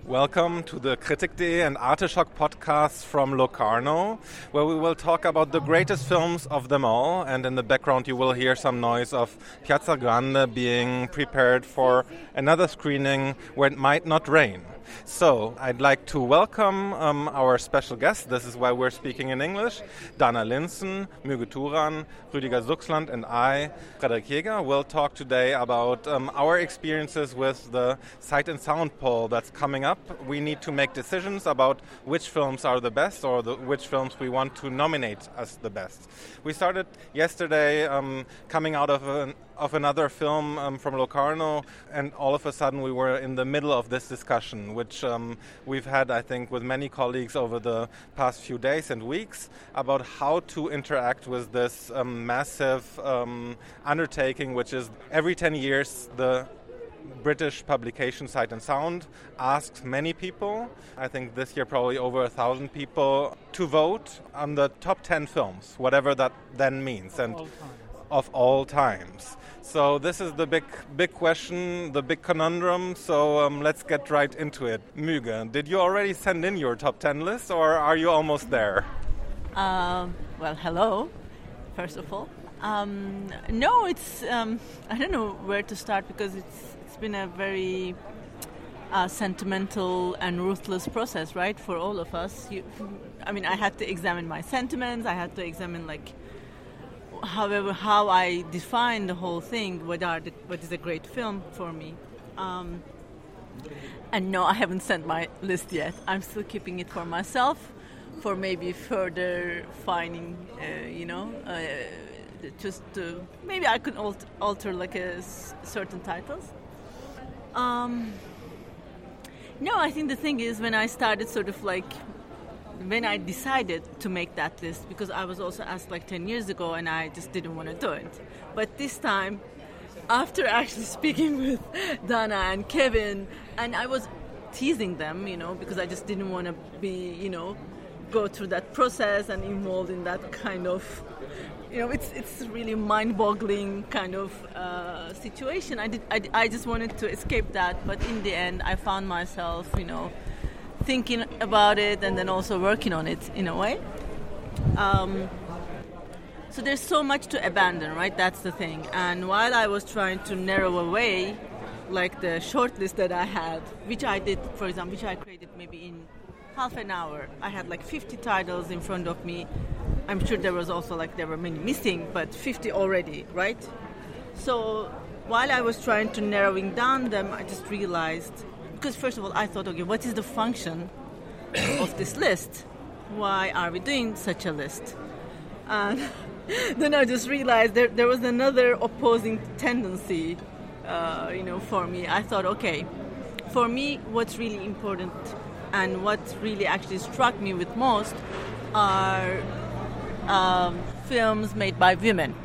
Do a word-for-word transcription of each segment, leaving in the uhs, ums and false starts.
Welcome to the Kritik.de and Arteschock podcast from Locarno, where we will talk about the greatest films of them all. And in the background you will hear some noise of Piazza Grande being prepared for another screening where it might not rain. So, I'd like to welcome um, our special guest. This is why we're speaking in English. Dana Linssen, Müge Turan, Rüdiger Suchsland, and I, Frederik Jäger, will talk today about um, our experiences with the Sight and Sound poll that's coming up. We need to make decisions about which films are the best or the, which films we want to nominate as the best. We started yesterday um, coming out of an of another film um, from Locarno, and all of a sudden we were in the middle of this discussion, which um, we've had, I think, with many colleagues over the past few days and weeks, about how to interact with this um, massive um, undertaking, which is every ten years the British publication Sight and Sound asks many people, I think this year probably over a thousand people, to vote on the top ten films, whatever that then means. And of all times. So this is the big big question, the big conundrum, so um, let's get right into it. Müge, did you already send in your top ten list, or are you almost there? Um, well, hello, first of all. Um, no, it's, um, I don't know where to start, because it's it's been a very uh, sentimental and ruthless process, right, for all of us. You, I mean, I had to examine my sentiments, I had to examine, like, however, how I define the whole thing, what are the, what is a great film for me. Um, and no, I haven't sent my list yet. I'm still keeping it for myself, for maybe further finding, uh, you know, uh, just to, maybe I could alter, alter like a s- certain titles. Um, no, I think the thing is, when I started sort of like, when I decided to make that list, because I was also asked like ten years ago and I just didn't want to do it. But this time, after actually speaking with Dana and Kevin, and I was teasing them, you know, because I just didn't want to be, you know, go through that process and involved in that kind of, you know, it's it's really mind-boggling kind of uh, situation. I did I, I just wanted to escape that, but in the end, I found myself, you know, thinking about it and then also working on it in a way. Um, so there's so much to abandon, right? That's the thing. And while I was trying to narrow away, like the short list that I had, which I did, for example, which I created maybe in half an hour. I had like fifty titles in front of me. I'm sure there was also like, there were many missing, but fifty already, right? So while I was trying to narrowing down them, I just realized, because first of all, I thought, okay, what is the function of this list? Why are we doing such a list? And then I just realized there, there was another opposing tendency, uh, you know, for me. I thought, okay, for me, what's really important and what really actually struck me with most are um, films made by women.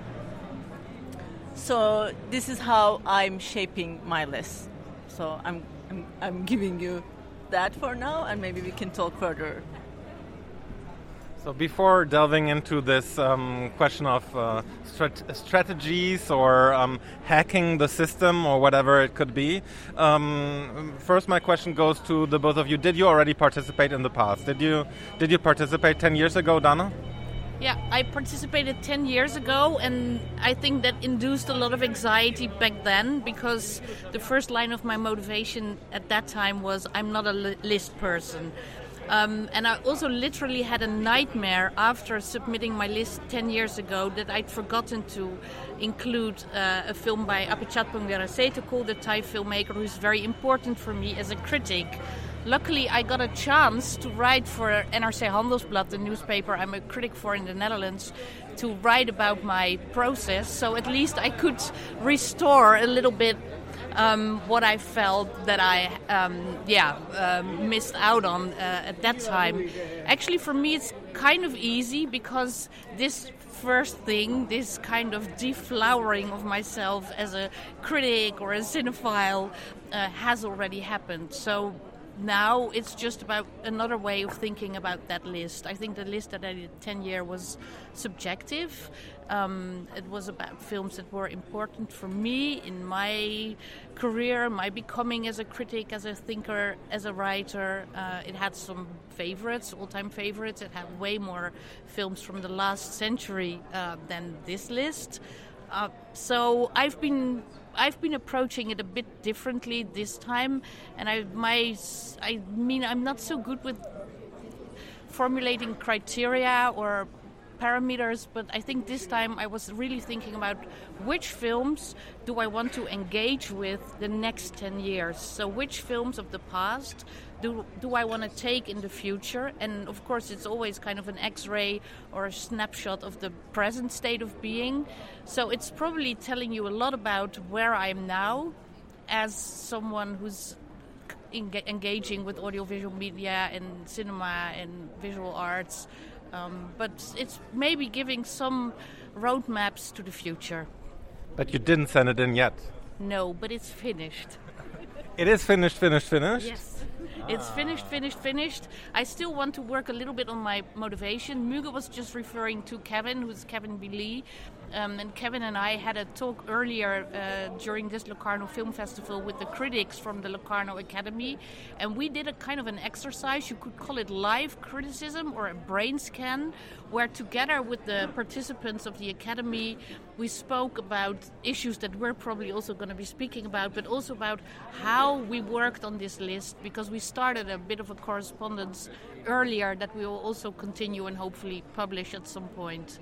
So this is how I'm shaping my list. So I'm I'm, I'm giving you that for now, and maybe we can talk further. So before delving into this um, question of uh, strat- strategies or um, hacking the system or whatever it could be, um, first my question goes to the both of you. Did you already participate in the past? Did you did you participate ten years ago, Dana? Yeah, I participated ten years ago, and I think that induced a lot of anxiety back then, because the first line of my motivation at that time was, I'm not a li- list person. Um, and I also literally had a nightmare after submitting my list ten years ago that I'd forgotten to include uh, a film by Apichatpong Weerasethakul, the Thai filmmaker who's very important for me as a critic. Luckily, I got a chance to write for N R C Handelsblad, the newspaper I'm a critic for in the Netherlands, to write about my process. So at least I could restore a little bit um, what I felt that I, um, yeah, um, missed out on uh, at that time. Actually, for me, it's kind of easy, because this first thing, this kind of deflowering of myself as a critic or a cinephile, uh, has already happened. So now it's just about another way of thinking about that list. I think the list that I did ten year was subjective. Um, it was about films that were important for me in my career, my becoming as a critic, as a thinker, as a writer. Uh, it had some favorites, all-time favorites. It had way more films from the last century uh, than this list. Uh, so I've been I've been approaching it a bit differently this time, and I my I mean I'm not so good with formulating criteria or parameters, but I think this time I was really thinking about which films do I want to engage with the next ten years. So which films of the past do do I want to take in the future? And of course it's always kind of an X-ray or a snapshot of the present state of being. So it's probably telling you a lot about where I am now as someone who's engaging with audiovisual media and cinema and visual arts. Um, but it's maybe giving some roadmaps to the future. But you didn't send it in yet? No, but it's finished. It is finished, finished, finished? Yes. It's finished, finished, finished. I still want to work a little bit on my motivation. Muge was just referring to Kevin, who's Kevin B. Lee. Um, and Kevin and I had a talk earlier uh, during this Locarno Film Festival with the critics from the Locarno Academy. And we did a kind of an exercise, you could call it live criticism or a brain scan, where together with the participants of the Academy, we spoke about issues that we're probably also going to be speaking about, but also about how we worked on this list, because we started a bit of a correspondence earlier that we will also continue and hopefully publish at some point.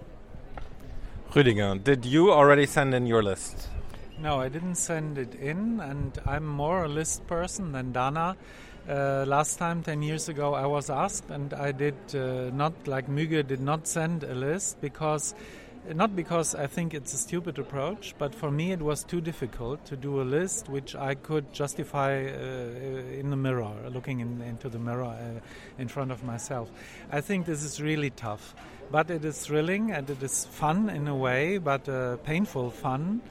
Rüdiger, did you already send in your list? No, I didn't send it in, and I'm more a list person than Dana. Uh, last time, ten years ago, I was asked, and I did uh, not, like Muge, did not send a list because, not because I think it's a stupid approach, but for me it was too difficult to do a list which I could justify uh, in the mirror, looking in, into the mirror uh, in front of myself. I think this is really tough. But it is thrilling and it is fun in a way, but uh, painful fun.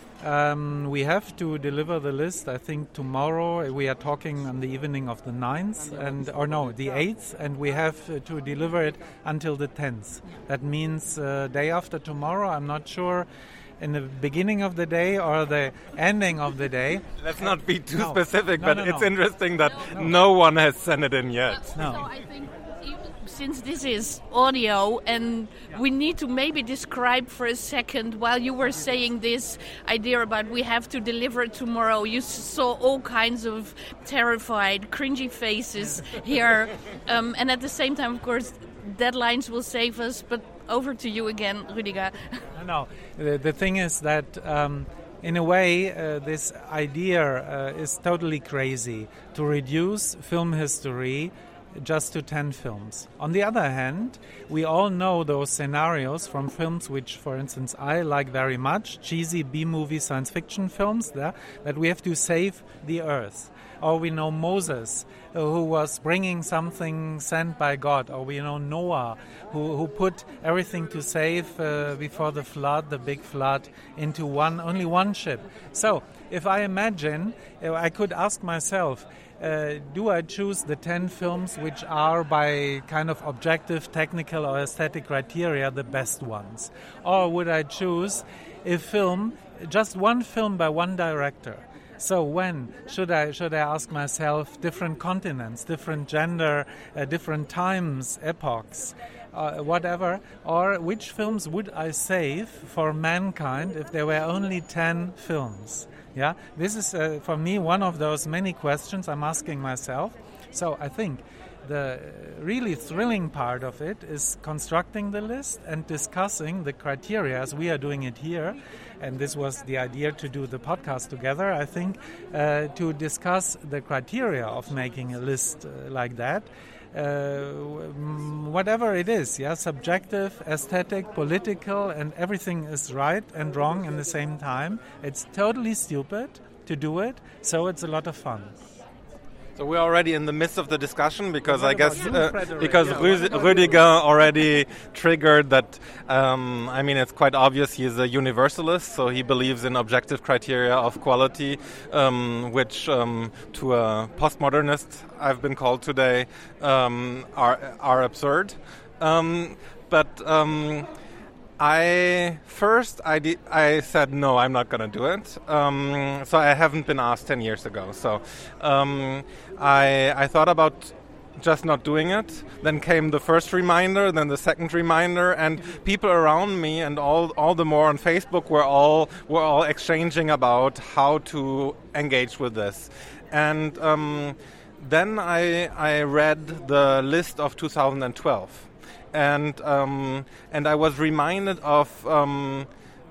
Um, we have to deliver the list, I think, tomorrow. We are talking on the evening of the ninth, and or no, the eighth, and we have to deliver it until the tenth. That means uh, day after tomorrow. I'm not sure in the beginning of the day or the ending of the day. Let's not be too no. specific, no, but no, it's no. interesting that No. no one has sent it in yet. No. So I think since this is audio and we need to maybe describe for a second, while you were saying this idea about we have to deliver it tomorrow, you saw all kinds of terrified, cringy faces here. Um, and at the same time, of course, deadlines will save us. But over to you again, Rüdiger. No, the, the thing is that um, in a way, uh, this idea uh, is totally crazy to reduce film history just to ten films. On the other hand, we all know those scenarios from films which, for instance, I like very much, cheesy B-movie science fiction films, there, that we have to save the earth. Or we know Moses, uh, who was bringing something sent by God. Or we know Noah, who, who put everything to save uh, before the flood, the big flood, into one only one ship. So, if I imagine, uh, I could ask myself, Uh, do I choose the ten films which are by kind of objective, technical or aesthetic criteria the best ones? Or would I choose a film, just one film by one director? So when should I should I ask myself different continents, different gender, uh, different times, epochs, uh, whatever? Or which films would I save for mankind if there were only ten films? Yeah, this is uh, for me one of those many questions I'm asking myself. So I think the really thrilling part of it is constructing the list and discussing the criteria as we are doing it here. And this was the idea to do the podcast together, I think, uh, to discuss the criteria of making a list uh, like that. Uh, whatever it is, yeah, subjective, aesthetic, political, and everything is right and wrong in the same time. It's totally stupid to do it, so it's a lot of fun. So we're already in the midst of the discussion because I guess you, uh, Frederick? because Yeah, Rü- Rüdiger already triggered that. Um, I mean, it's quite obvious he's a universalist, so he believes in objective criteria of quality, um, which um, to a postmodernist I've been called today um, are are absurd. Um, but um, I first I de- I said no, I'm not going to do it. Um, so I haven't been asked ten years ago. So um, I I thought about just not doing it. Then came the first reminder, then the second reminder, and people around me and all all the more on Facebook were all were all exchanging about how to engage with this. And um, then I I read the list of two thousand twelve. And um, and I was reminded of um,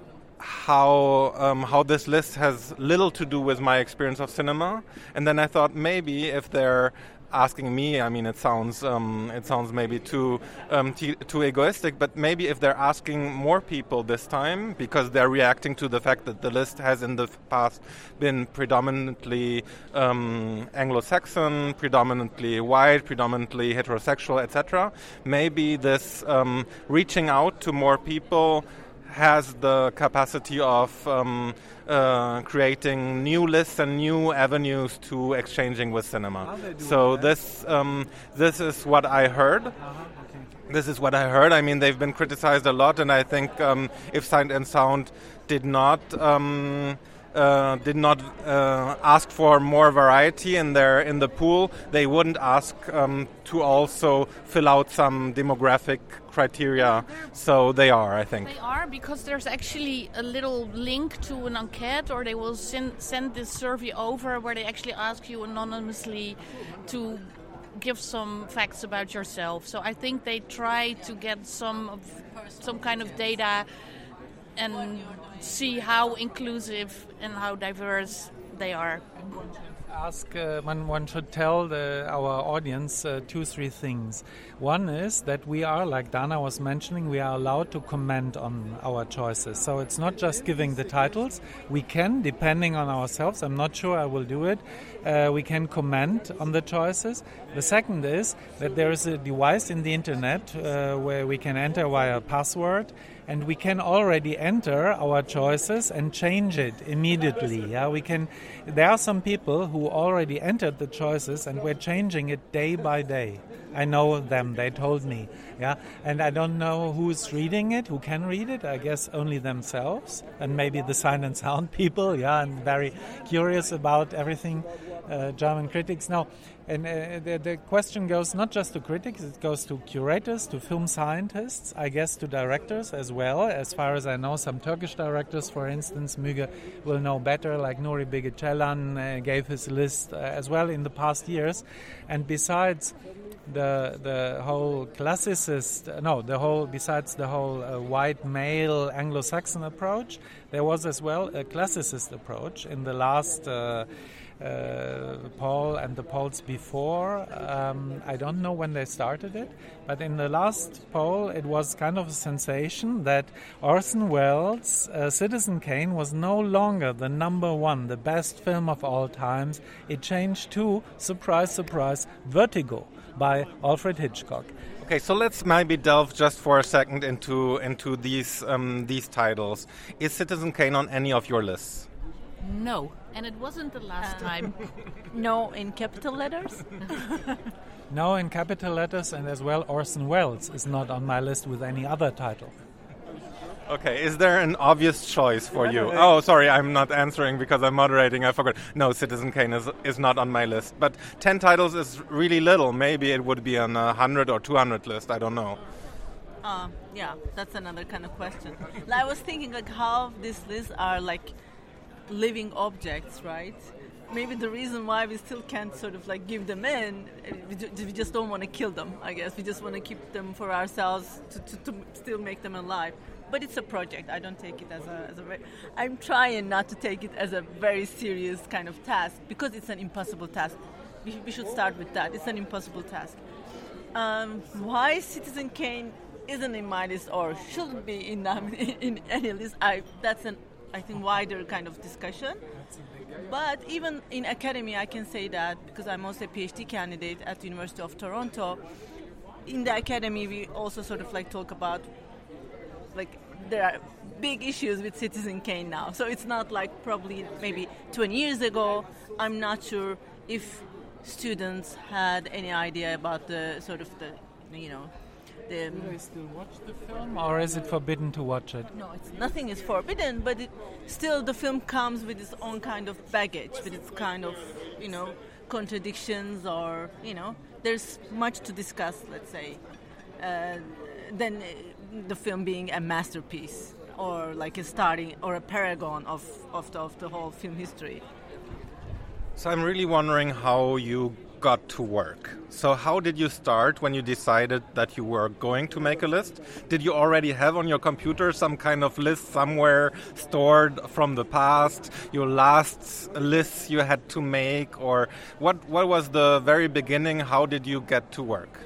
how um, how this list has little to do with my experience of cinema. And then I thought maybe if they're asking me, I mean, it sounds um, it sounds maybe too um, t- too egoistic, but maybe if they're asking more people this time because they're reacting to the fact that the list has in the past been predominantly um, Anglo-Saxon, predominantly white, predominantly heterosexual, et cetera. Maybe this um, reaching out to more people has the capacity of um, uh, creating new lists and new avenues to exchanging with cinema. So this um, this is what I heard. Uh-huh, okay. This is what I heard. I mean, they've been criticized a lot, and I think um, if Sight and Sound did not um, uh, did not uh, ask for more variety in their in the pool, they wouldn't ask um, to also fill out some demographic criteria. So they are, I think. They are, because there's actually a little link to an enquete, or they will send send this survey over where they actually ask you anonymously to give some facts about yourself. So I think they try to get some of some kind of data and see how inclusive and how diverse they are. Ask uh, one, one should tell the, our audience uh, two, three things. One is that we are, like Dana was mentioning, we are allowed to comment on our choices. So it's not just giving the titles. We can, depending on ourselves, I'm not sure I will do it, uh, we can comment on the choices. The second is that there is a device in the internet uh, where we can enter via password, and we can already enter our choices and change it immediately. Yeah, we can. There are some people who already entered the choices and we're changing it day by day. I know them. They told me. Yeah, and I don't know who's reading it, who can read it. I guess only themselves and maybe the Sight and Sound people. Yeah, I'm very curious about everything. Uh, German critics now. And uh, the, the question goes not just to critics, it goes to curators, to film scientists, I guess to directors as well. As far as I know, some Turkish directors, for instance, Müge will know better, like Nuri Bilge Ceylan uh, gave his list uh, as well in the past years. And besides the the whole classicist, no, the whole besides the whole uh, white male Anglo-Saxon approach, there was as well a classicist approach in the last uh, Uh, poll and the polls before. Um, I don't know when they started it, but in the last poll it was kind of a sensation that Orson Welles' uh, Citizen Kane was no longer the number one, the best film of all times. It changed to, surprise, surprise, Vertigo by Alfred Hitchcock. Okay, so let's maybe delve just for a second into into these um, these titles. Is Citizen Kane on any of your lists? No, and it wasn't the last uh, time. No, in capital letters? No, in capital letters, and as well Orson Welles is not on my list with any other title. Okay, is there an obvious choice for you? Oh, sorry, I'm not answering because I'm moderating, I forgot. No, Citizen Kane is is not on my list. But ten titles is really little. Maybe it would be on a one hundred or two hundred list, I don't know. Uh, yeah, that's another kind of question. I was thinking like how these lists are like living objects, right? Maybe the reason why we still can't sort of like give them in, we just don't want to kill them, I guess. We just want to keep them for ourselves to, to, to still make them alive. But it's a project. I don't take it as a, as a very, I'm trying not to take it as a very serious kind of task because it's an impossible task. We, we should start with that. It's an impossible task. Um, why Citizen Kane isn't in my list or shouldn't be in, um, in any list, I, that's an I think wider kind of discussion. But even in academy, I can say that because I'm also a PhD candidate at the University of Toronto. In the academy, we also sort of like talk about, like, there are big issues with Citizen Kane now. So it's not like probably maybe twenty years ago. I'm not sure if students had any idea about the sort of the, you know, the... Do they still watch the film, or is it forbidden to watch it? No, it's, nothing is forbidden, but it, still the film comes with its own kind of baggage, with its kind of, you know, contradictions, or, you know, there's much to discuss, let's say, uh, than the film being a masterpiece or like a starting or a paragon of, of, the, of the whole film history. So I'm really wondering how you got to work. So how did you start when you decided that you were going to make a list? Did you already have on your computer some kind of list somewhere stored from the past, your last lists you had to make, or what, what was the very beginning? How did you get to work?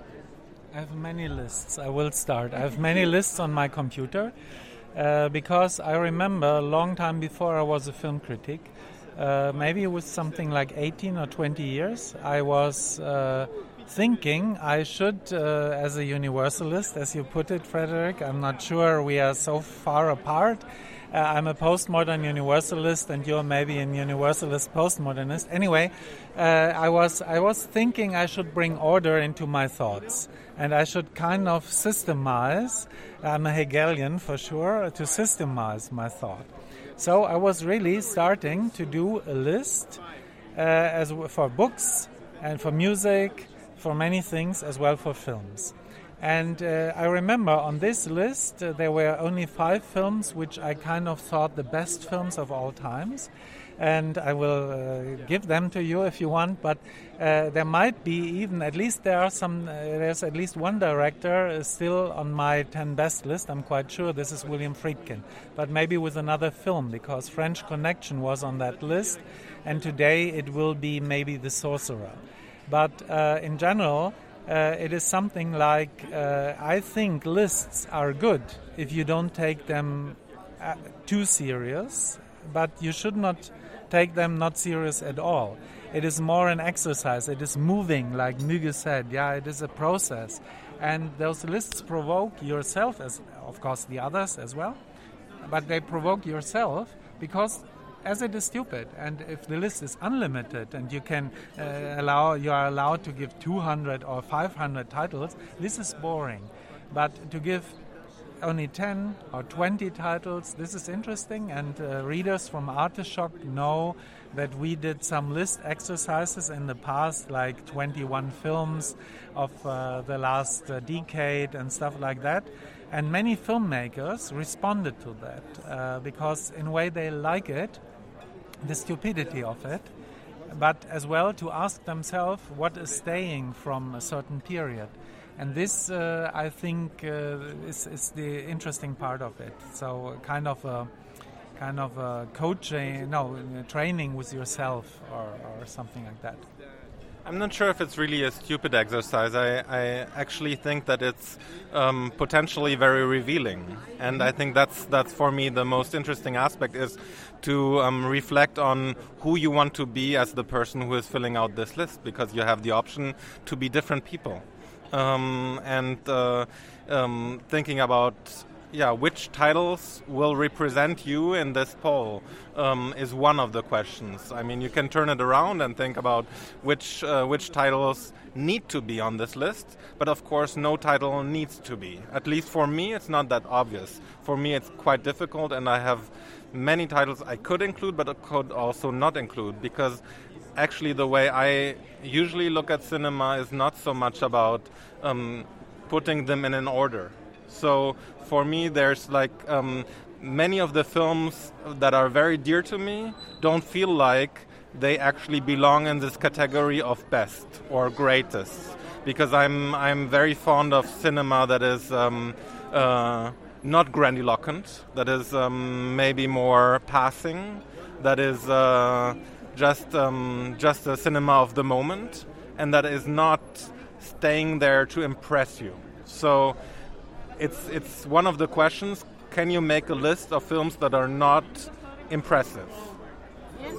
I have many lists. I will start. I have many lists on my computer uh, because I remember a long time before I was a film critic, Uh, maybe it was something like eighteen or twenty years, I was uh, thinking I should, uh, as a universalist, as you put it, Frederick, I'm not sure we are so far apart. Uh, I'm a postmodern universalist and you're maybe a universalist postmodernist. Anyway, uh, I was I was thinking I should bring order into my thoughts and I should kind of systemize, I'm a Hegelian for sure, to systemize my thought. So I was really starting to do a list uh, as w- for books and for music, for many things, as well for films. And uh, I remember on this list uh, there were only five films which I kind of thought the best films of all times. And I will uh, give them to you if you want, but uh, there might be even, at least there are some, uh, there's at least one director uh, still on my ten best list, I'm quite sure this is William Friedkin, but maybe with another film, because French Connection was on that list, and today it will be maybe The Sorcerer. But uh, in general, uh, it is something like, uh, I think lists are good if you don't take them uh, too serious, but you should not take them not serious at all. It is more an exercise. It is moving, like Müge said. Yeah, it is a process. And those lists provoke yourself, as of course the others as well, but they provoke yourself because as it is stupid. And if the list is unlimited and you can uh, allow, you are allowed to give two hundred or five hundred titles, this is boring. But to give only ten or twenty titles, this is interesting, and uh, readers from Arteshock know that we did some list exercises in the past, like twenty-one films of uh, the last uh, decade and stuff like that, and many filmmakers responded to that uh, because in a way they like it, the stupidity of it, but as well to ask themselves what is staying from a certain period. And this, uh, I think, uh, is, is the interesting part of it. So, kind of a, kind of a coaching, no, training with yourself, or, or something like that. I'm not sure if it's really a stupid exercise. I, I actually think that it's um, potentially very revealing, and I think that's that's for me the most interesting aspect is to um, reflect on who you want to be as the person who is filling out this list, because you have the option to be different people. Um, and uh, um, thinking about yeah, which titles will represent you in this poll um, is one of the questions. I mean, you can turn it around and think about which uh, which titles need to be on this list, but of course no title needs to be. At least for me, it's not that obvious. For me, it's quite difficult, and I have many titles I could include, but I could also not include, because actually the way I usually look at cinema is not so much about um, putting them in an order. So for me, there's like um, many of the films that are very dear to me don't feel like they actually belong in this category of best or greatest, because I'm I'm very fond of cinema that is um, uh, not grandiloquent, that is um, maybe more passing, that is uh, just um, just a cinema of the moment, and that is not staying there to impress you. So it's it's one of the questions: can you make a list of films that are not impressive? Yes, of course.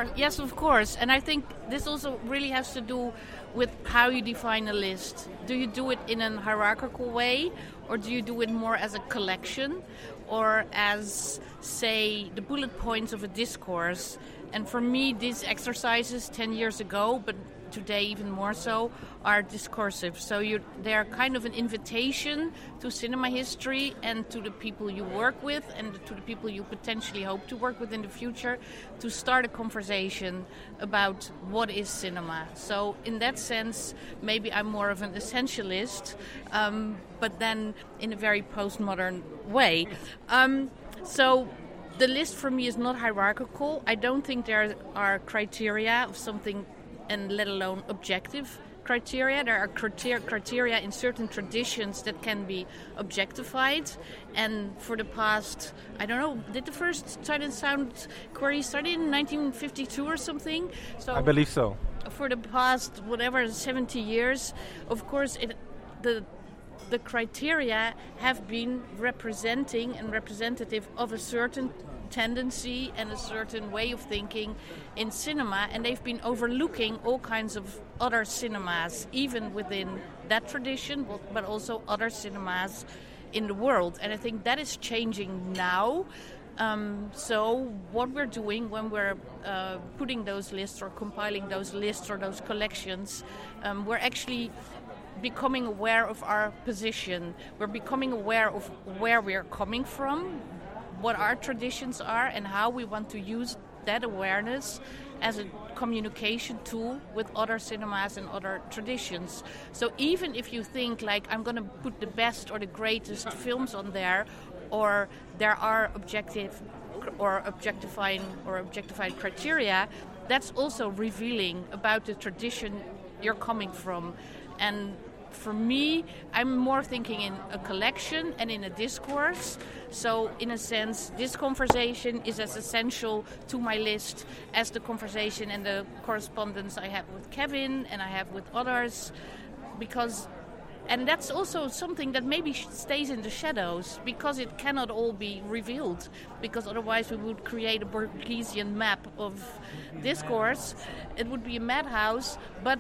course. Yes, of course. And I think this also really has to do with how you define a list. Do you do it in a hierarchical way, or do you do it more as a collection, or as, say, the bullet points of a discourse? And for me, these exercises ten years ago, but today even more so, are discursive. So you, they are kind of an invitation to cinema history and to the people you work with and to the people you potentially hope to work with in the future to start a conversation about what is cinema. So in that sense, maybe I'm more of an essentialist, um, but then in a very postmodern way. Um, so the list for me is not hierarchical. I don't think there are criteria of something, and let alone objective criteria. There are criteria, criteria in certain traditions that can be objectified. And for the past, I don't know, did the first Sight and Sound query start in nineteen fifty-two or something? So I believe so. For the past, whatever, seventy years, of course, it, the the criteria have been representing and representative of a certain tendency and a certain way of thinking in cinema, and they've been overlooking all kinds of other cinemas, even within that tradition, but also other cinemas in the world. And I think that is changing now. Um, so what we're doing when we're uh, putting those lists or compiling those lists or those collections, um, we're actually becoming aware of our position. We're becoming aware of where we're coming from, what our traditions are, and how we want to use that awareness as a communication tool with other cinemas and other traditions. So even if you think like I'm going to put the best or the greatest films on there, or there are objective or objectifying or objectified criteria, that's also revealing about the tradition you're coming from. And for me, I'm more thinking in a collection and in a discourse. So in a sense, this conversation is as essential to my list as the conversation and the correspondence I have with Kevin and I have with others. Because, and that's also something that maybe stays in the shadows, because it cannot all be revealed, because otherwise we would create a Borgesian map of discourse. It would be a madhouse, but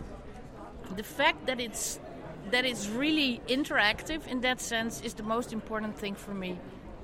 the fact that it's that it's really interactive in that sense is the most important thing for me.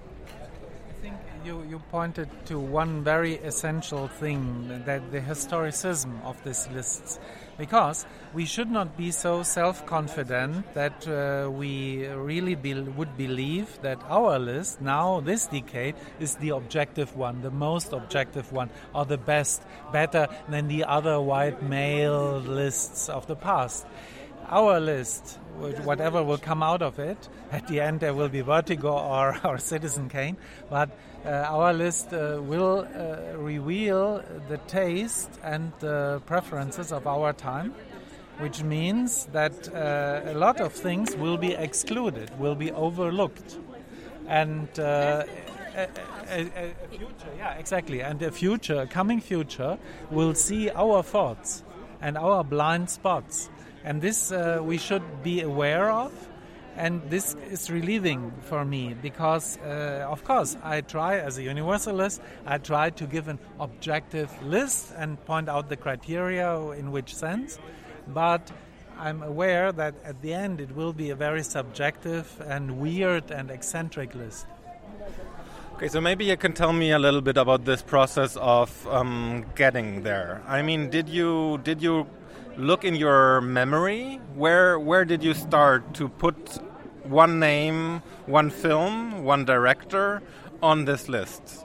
I think you, you pointed to one very essential thing, that the historicism of these lists. Because we should not be so self-confident that uh, we really be, would believe that our list now, this decade, is the objective one, the most objective one, or the best, better than the other white male lists of the past. Our list, whatever will come out of it, at the end there will be Vertigo or, or Citizen Kane, but uh, our list uh, will uh, reveal the taste and the preferences of our time, which means that uh, a lot of things will be excluded, will be overlooked. And uh, a, a, a future, yeah, exactly, and a future, a coming future, will see our thoughts and our blind spots. And this uh, we should be aware of, and this is relieving for me because, uh, of course, I try as a universalist, I try to give an objective list and point out the criteria in which sense, but I'm aware that at the end it will be a very subjective and weird and eccentric list. Okay, so maybe you can tell me a little bit about this process of um, getting there. I mean, did you did you look in your memory? Where where did you start to put one name, one film, one director on this list?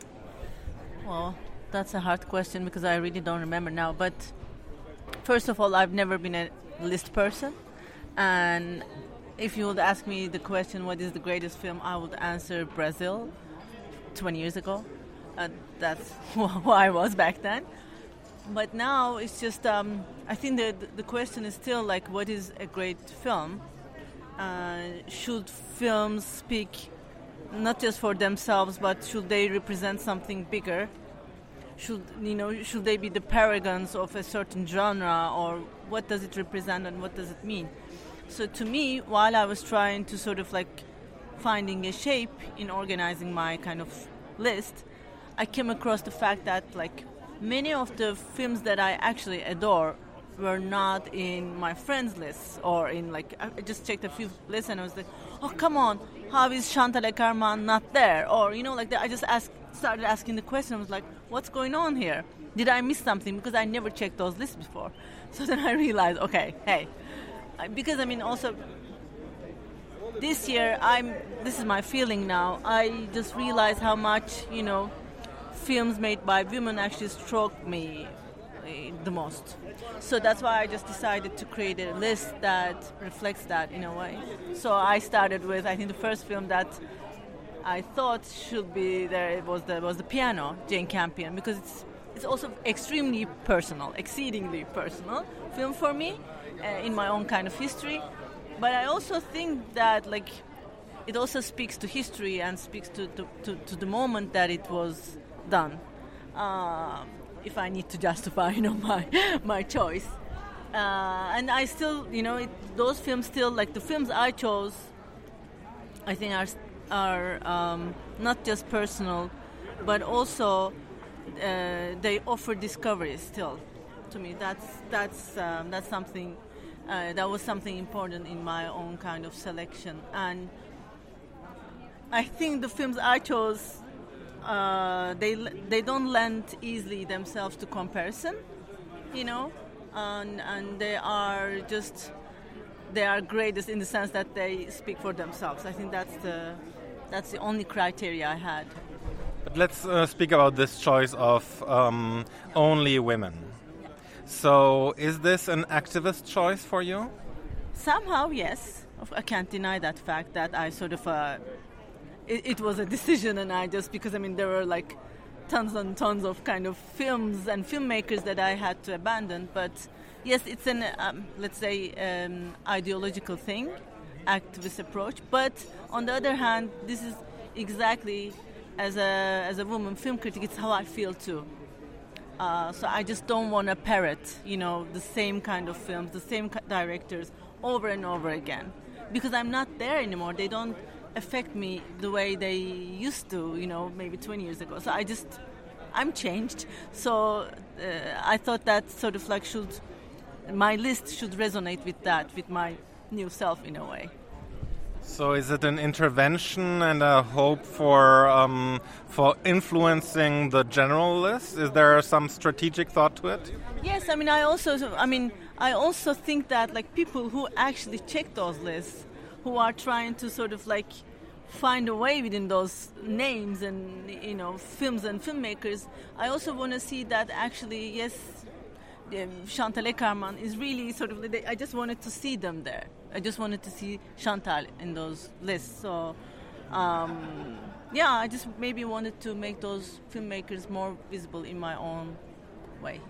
Well, that's a hard question because I really don't remember now. But first of all, I've never been a list person. And if you would ask me the question, what is the greatest film, I would answer Brazil twenty years ago. Uh, that's who I was back then. But now it's just, um, I think that the question is still like, what is a great film? Uh, should films speak not just for themselves, but should they represent something bigger? Should, you know, should they be the paragons of a certain genre, or what does it represent and what does it mean? So to me, while I was trying to sort of like finding a shape in organizing my kind of list, I came across the fact that like many of the films that I actually adore were not in my friends list or in like I just checked a few lists and I was like, oh come on, how is Chantal Akerman not there? Or you know like that. I just asked, started asking the question. I was like, what's going on here? Did I miss something? Because I never checked those lists before. So then I realized, okay, hey, I, because I mean also this year I'm. This is my feeling now. I just realized how much you know films made by women actually struck me the most. So that's why I just decided to create a list that reflects that in a way. So I started with, I think the first film that I thought should be there was the was the Piano, Jane Campion, because it's it's also extremely personal, exceedingly personal film for me uh, in my own kind of history. But I also think that like it also speaks to history and speaks to to, to, to the moment that it was done. Um, if I need to justify, you know, my my choice. Uh, and I still, you know, it, those films still, like the films I chose, I think are, are um, not just personal, but also uh, they offer discovery still. To me, that's, that's, um, that's something, uh, that was something important in my own kind of selection. And I think the films I chose Uh, they they don't lend easily themselves to comparison, you know, and and they are just they are greatest in the sense that they speak for themselves. I think that's the that's the only criteria I had. But let's uh, speak about this choice of um, only women. So, is this an activist choice for you? Somehow, yes. I can't deny that fact that I sort of. Uh, It, it was a decision, and I just because I mean there were like tons and tons of kind of films and filmmakers that I had to abandon. But yes, it's an um, let's say um, ideological thing, activist approach. But on the other hand, this is exactly as a as a woman film critic, it's how I feel too. Uh, so I just don't want to parrot, you know, the same kind of films, the same directors over and over again, because I'm not there anymore. They don't affect me the way they used to, you know, maybe twenty years ago. So I just, I'm changed. So uh, I thought that sort of like should, my list should resonate with that, with my new self in a way. So is it an intervention and a hope for um, for influencing the general list? Is there some strategic thought to it? Yes, I mean, I also, I mean, I also think that like people who actually check those lists, who are trying to sort of like find a way within those names and, you know, films and filmmakers, I also want to see that actually, yes, Chantal Akerman is really sort of, I just wanted to see them there. I just wanted to see Chantal in those lists. So, um, yeah, I just maybe wanted to make those filmmakers more visible in my own way.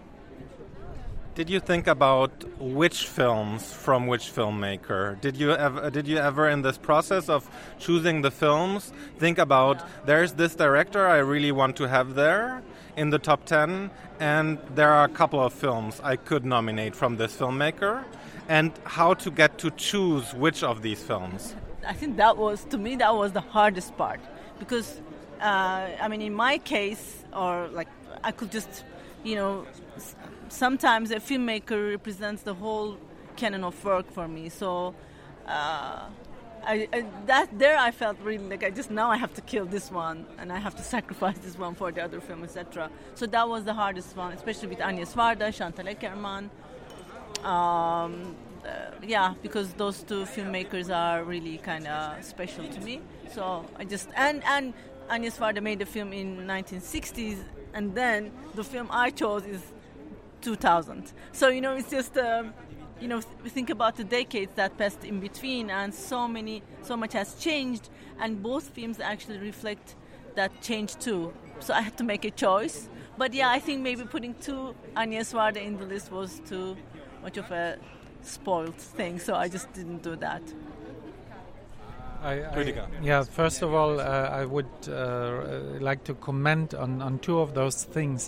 Did you think about which films from which filmmaker? Did you ever, did you ever in this process of choosing the films think about there's this director I really want to have there in the top ten, and there are a couple of films I could nominate from this filmmaker, and how to get to choose which of these films? I think that was, to me, that was the hardest part, because uh, I mean, in my case, or like I could just, you know, sometimes a filmmaker represents the whole canon of work for me. So uh, I, I, that there I felt really like I just now I have to kill this one and I have to sacrifice this one for the other film, et cetera. So that was the hardest one, especially with Agnes Varda, Chantal Akerman. Um, uh, yeah, because those two filmmakers are really kind of special to me. So I just and and Agnes Varda made a film in nineteen sixties, and then the film I chose is two thousand. So, you know, it's just, um, you know, think about the decades that passed in between, and so many, so much has changed, and both films actually reflect that change too. So I had to make a choice. But yeah, I think maybe putting two Agnes Varda in the list was too much of a spoiled thing, so I just didn't do that. I, I, yeah, first of all, uh, I would uh, like to comment on, on two of those things.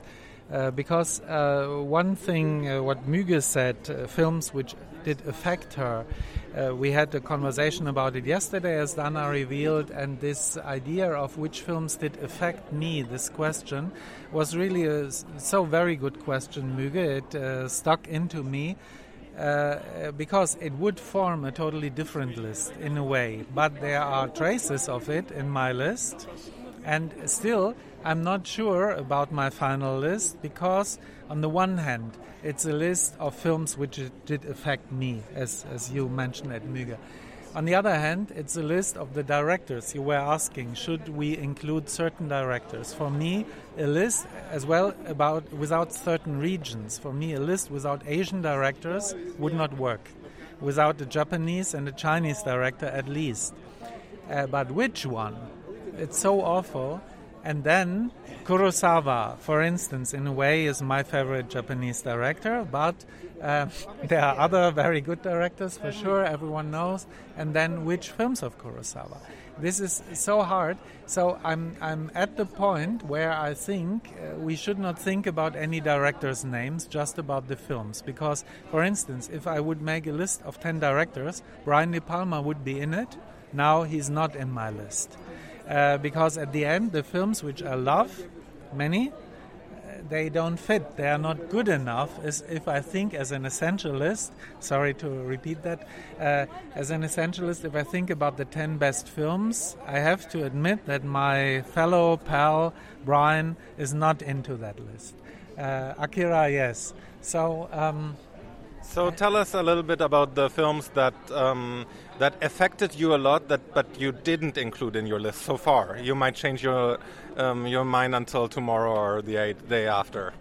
Uh, because uh, one thing, uh, what Müge said, uh, films which did affect her, uh, we had a conversation about it yesterday, as Dana revealed, and this idea of which films did affect me, this question, was really a so very good question, Müge. It uh, stuck into me. Uh, because it would form a totally different list in a way, but there are traces of it in my list, and still I'm not sure about my final list, because on the one hand it's a list of films which did affect me, as, as you mentioned at Müge. On the other hand, it's a list of the directors. You were asking, should we include certain directors? For me, a list as well about without certain regions. For me, a list without Asian directors would not work. Without a Japanese and a Chinese director, at least. Uh, but which one? It's so awful. And then Kurosawa, for instance, in a way is my favorite Japanese director, but uh, there are other very good directors for sure, everyone knows. And then which films of Kurosawa? This is so hard. So I'm I'm at the point where I think uh, we should not think about any directors' names, just about the films. Because, for instance, if I would make a list of ten directors, Brian De Palma would be in it. Now he's not in my list. Uh, because at the end, the films which I love, many, uh, they don't fit. They are not good enough. As if I think as an essentialist, sorry to repeat that, uh, as an essentialist, if I think about the ten best films, I have to admit that my fellow pal, Brian, is not into that list. Uh, Akira, yes. So... Um, So tell us a little bit about the films that um, that affected you a lot, that but you didn't include in your list so far. You might change your um, your mind until tomorrow or the eight, day after.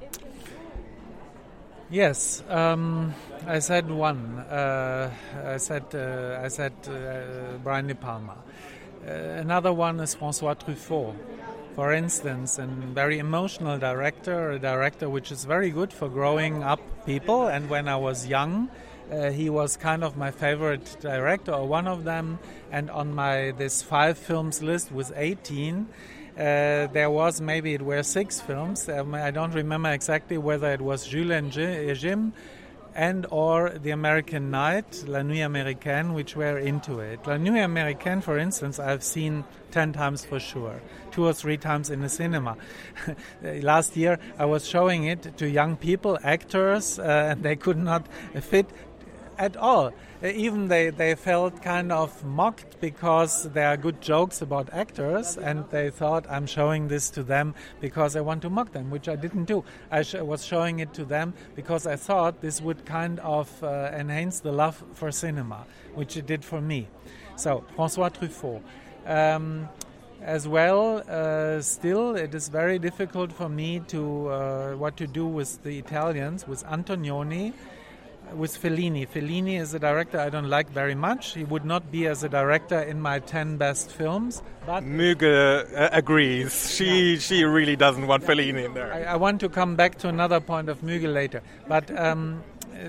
Yes, um, I said one. Uh, I said uh, I said uh, Brian De Palma. Uh, another one is François Truffaut. For instance, a very emotional director, a director which is very good for growing up people. And when I was young, uh, he was kind of my favorite director, or one of them. And on my this five films list with eighteen, uh, there was maybe it were six films. Um, I don't remember exactly whether it was Jules et Jim and or The American Night, La Nuit Américaine, which were into it. La Nuit Américaine, for instance, I've seen ten times for sure, two or three times in the cinema. Last year, I was showing it to young people, actors, uh, and they could not fit at all. Even they, they felt kind of mocked because there are good jokes about actors, and they thought I'm showing this to them because I want to mock them, which I didn't do. I sh- was showing it to them because I thought this would kind of uh, enhance the love for cinema, which it did for me. So, François Truffaut. Um, as well, uh, still, it is very difficult for me to uh, what to do with the Italians, with Antonioni, with Fellini. Fellini is a director I don't like very much. He would not be as a director in my ten best films. But Müge uh, agrees. She yeah. she really doesn't want Fellini in there. I, I want to come back to another point of Müge later. But um,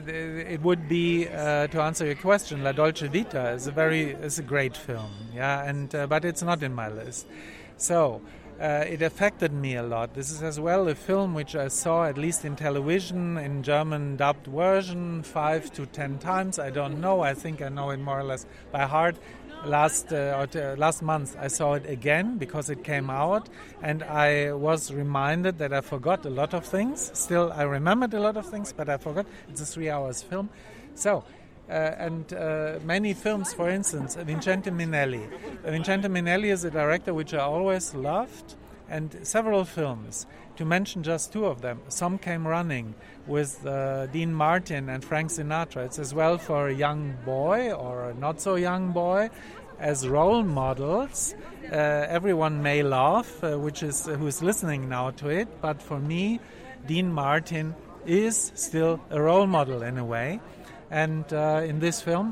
it would be uh, to answer your question. La Dolce Vita is a very is a great film. Yeah, and uh, but it's not in my list. So. Uh, it affected me a lot. This is as well a film which I saw at least in television, in German dubbed version, five to ten times. I don't know. I think I know it more or less by heart. Last uh, or t- last month I saw it again because it came out, and I was reminded that I forgot a lot of things. Still, I remembered a lot of things, but I forgot. It's a three hours film. So. Uh, and uh, many films, for instance, Vincente Minnelli. Vincente Minnelli is a director which I always loved, and several films. To mention just two of them, Some Came Running with uh, Dean Martin and Frank Sinatra. It's as well for a young boy or a not so young boy as role models. Uh, everyone may laugh, uh, which is uh, who is listening now to it, but for me, Dean Martin is still a role model in a way. And uh, in this film,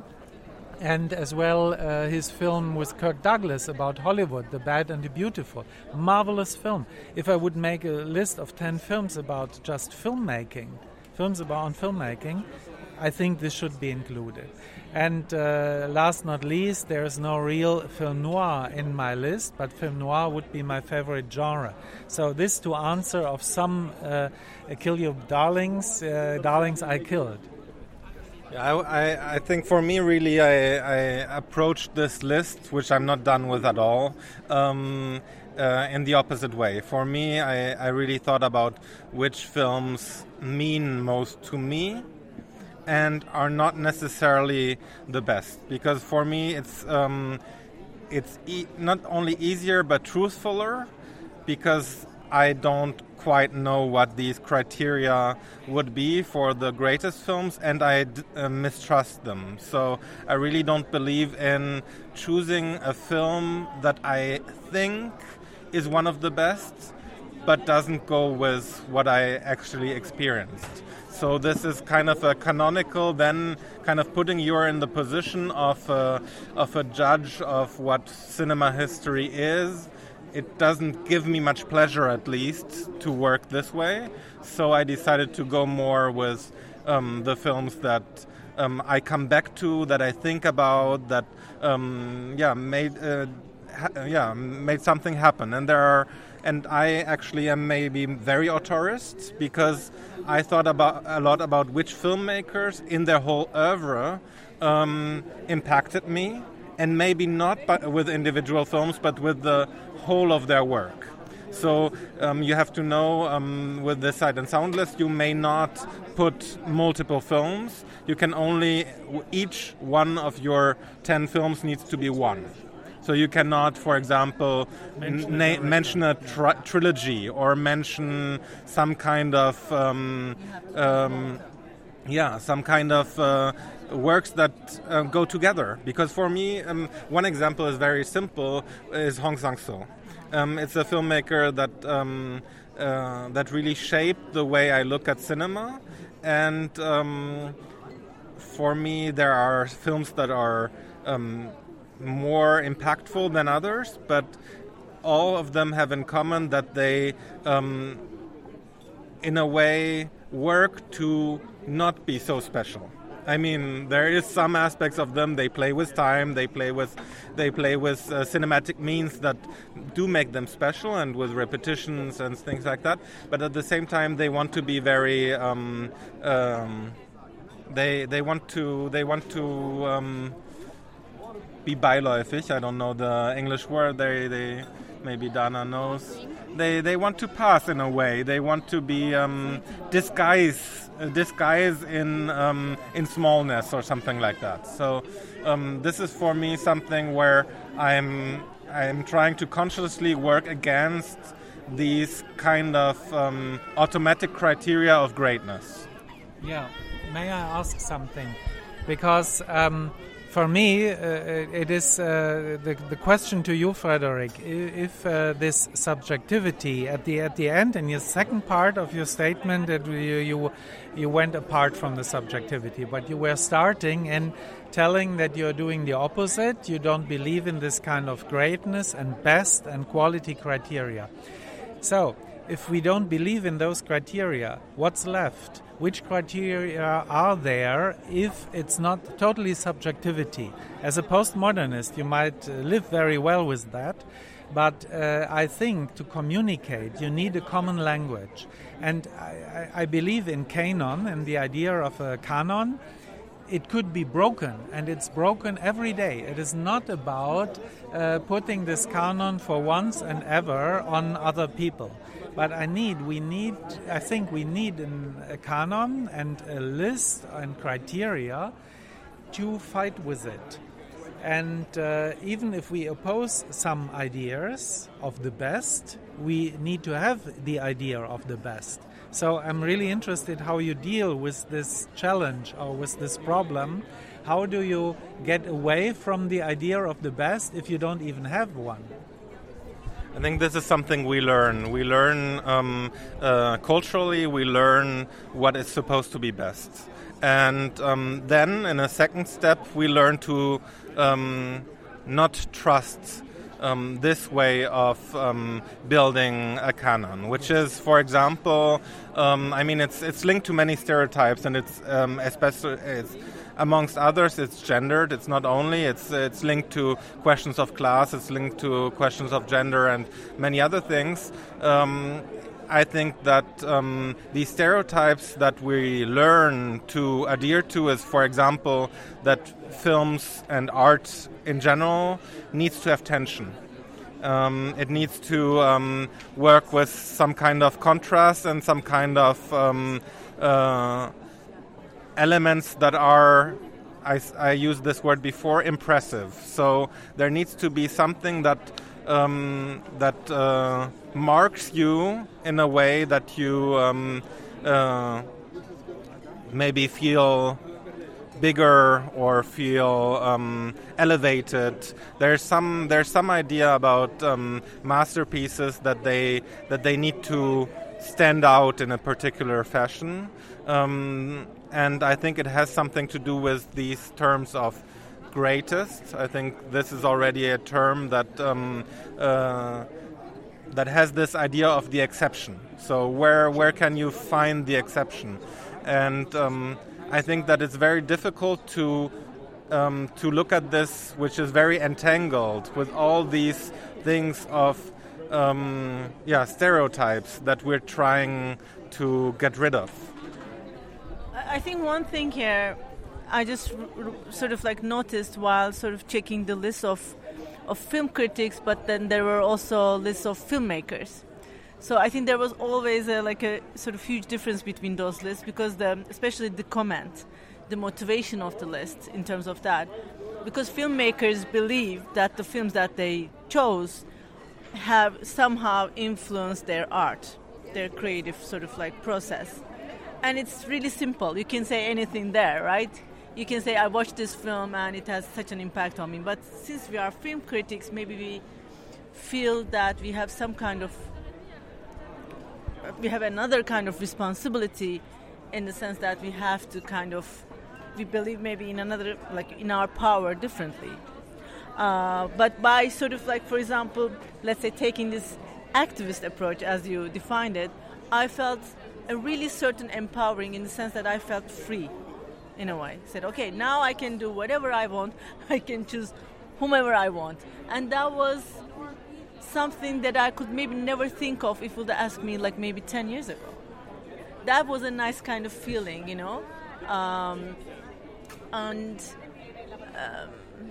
and as well uh, his film with Kirk Douglas about Hollywood, The Bad and the Beautiful. Marvelous film. If I would make a list of ten films about just filmmaking, films about filmmaking, I think this should be included. And uh, last not least, there is no real film noir in my list, but film noir would be my favorite genre. So this to answer of some uh, Kill Your Darlings, uh, Darlings I Killed. I, I, I think for me, really, I, I approached this list, which I'm not done with at all, um, uh, in the opposite way. For me, I, I really thought about which films mean most to me and are not necessarily the best. Because for me, it's um, it's e- not only easier, but truthfuler, because I don't quite know what these criteria would be for the greatest films, and I d- uh, mistrust them. So I really don't believe in choosing a film that I think is one of the best, but doesn't go with what I actually experienced. So this is kind of a canonical, then kind of putting you in the position of a, of a judge of what cinema history is. It doesn't give me much pleasure, at least, to work this way. So I decided to go more with um, the films that um, I come back to, that I think about, that um, yeah made uh, ha- yeah made something happen. And there are, and I actually am maybe very auteurist, because I thought about a lot about which filmmakers in their whole oeuvre um, impacted me. And maybe not by, with individual films, but with the whole of their work. So um, you have to know, um, with the Sight and Sound list, you may not put multiple films. You can only, each one of your ten films needs to be one. So you cannot, for example, mention, na- mention a tri- trilogy or mention some kind of, um, um, yeah, some kind of uh, works that uh, go together. Because for me, um, one example is very simple, is Hong Sang-soo. Um, it's a filmmaker that um, uh, that really shaped the way I look at cinema. And um, for me, there are films that are um, more impactful than others, but all of them have in common that they, um, in a way, work to not be so special. I mean, there is some aspects of them. They play with time. They play with, they play with uh, cinematic means that do make them special, and with repetitions and things like that. But at the same time, they want to be very. Um, um, they they want to they want to um, be beiläufig. I don't know the English word. They they maybe Dana knows. They they want to pass in a way. They want to be um, disguise. disguise in um, in smallness or something like that. So um, this is for me something where I'm I'm trying to consciously work against these kind of um, automatic criteria of greatness. Yeah, may I ask something? Because um, for me, uh, it is uh, the the question to you, Frederick. If uh, this subjectivity at the at the end, in your second part of your statement, that you, you you went apart from the subjectivity, but you were starting and telling that you're doing the opposite. You don't believe in this kind of greatness and best and quality criteria. So, if we don't believe in those criteria, what's left? Which criteria are there if it's not totally subjectivity? As a postmodernist, you might live very well with that, but uh, I think to communicate, you need a common language. And I, I believe in canon and the idea of a canon. It could be broken, and it's broken every day. It is not about uh, putting this canon for once and ever on other people. But I need, we need, I think we need an, a canon and a list and criteria to fight with it. And uh, even if we oppose some ideas of the best, we need to have the idea of the best. So I'm really interested how you deal with this challenge or with this problem. How do you get away from the idea of the best if you don't even have one? I think this is something we learn. We learn um, uh, culturally, we learn what is supposed to be best. And um, then, in a second step, we learn to um, not trust um, this way of um, building a canon, which is, for example, um, I mean, it's it's linked to many stereotypes, and it's um, especially it's, amongst others, it's gendered. It's not only it's it's linked to questions of class. It's linked to questions of gender and many other things. Um, I think that um, these stereotypes that we learn to adhere to is, for example, that films and art in general needs to have tension. Um, it needs to um, work with some kind of contrast and some kind of um, uh, elements that are, I, I used this word before, impressive. So there needs to be something that um, that uh, marks you in a way that you um, uh, maybe feel bigger or feel um, elevated. There's some there's some idea about um, masterpieces that they that they need to stand out in a particular fashion. Um, And I think it has something to do with these terms of greatest. I think this is already a term that um, uh, that has this idea of the exception. So where where can you find the exception? And um, I think that it's very difficult to um, to look at this, which is very entangled with all these things of um, yeah stereotypes that we're trying to get rid of. I think one thing here I just r- r- sort of like noticed while sort of checking the list of of film critics, but then there were also lists of filmmakers. So I think there was always a, like a sort of huge difference between those lists, because the, especially the comment, the motivation of the list in terms of that, because filmmakers believe that the films that they chose have somehow influenced their art, their creative sort of like process. And it's really simple. You can say anything there, right? You can say, I watched this film and it has such an impact on me. But since we are film critics, maybe we feel that we have some kind of, we have another kind of responsibility, in the sense that we have to kind of, we believe maybe in another, like in our power differently. Uh, but by sort of like, for example, let's say taking this activist approach as you defined it, I felt a really certain empowering, in the sense that I felt free, in a way. Said, okay, now I can do whatever I want. I can choose whomever I want. And that was something that I could maybe never think of if you would ask me like maybe ten years ago. That was a nice kind of feeling, you know. Um, and um,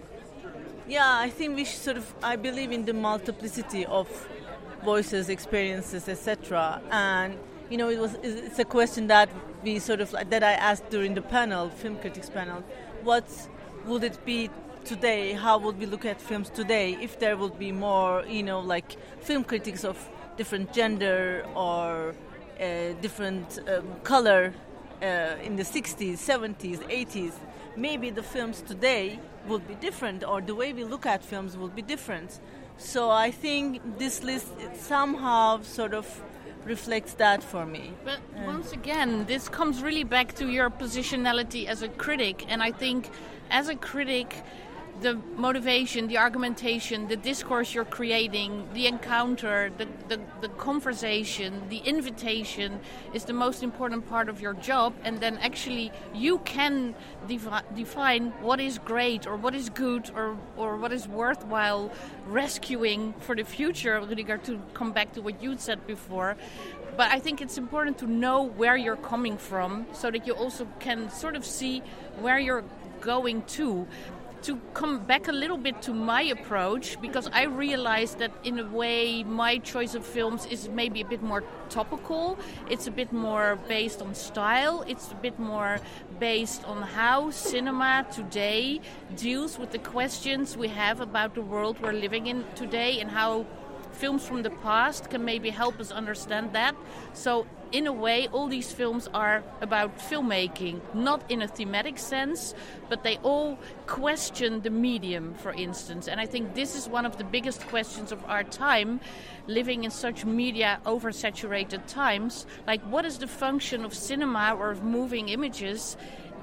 yeah, I think we should sort of, I believe in the multiplicity of voices, experiences, et cetera. And you know, it was it's a question that we sort of that I asked during the panel, film critics panel. What would it be today? How would we look at films today if there would be more, you know, like film critics of different gender or uh, different um, color uh, in the sixties, seventies, eighties? Maybe the films today would be different, or the way we look at films would be different. So I think this list somehow sort of reflects that for me. But uh, once again, this comes really back to your positionality as a critic, and I think as a critic, the motivation, the argumentation, the discourse you're creating, the encounter, the, the, the conversation, the invitation is the most important part of your job, and then actually you can defi- define what is great or what is good or, or what is worthwhile rescuing for the future, Rudiger, to come back to what you said before. But I think it's important to know where you're coming from, so that you also can sort of see where you're going to. To come back a little bit to my approach, because I realized that in a way my choice of films is maybe a bit more topical. It's a bit more based on style. It's a bit more based on how cinema today deals with the questions we have about the world we're living in today, and how films from the past can maybe help us understand that. So in a way, all these films are about filmmaking, not in a thematic sense, but they all question the medium, for instance. And I think this is one of the biggest questions of our time, living in such media oversaturated times. Like, what is the function of cinema or of moving images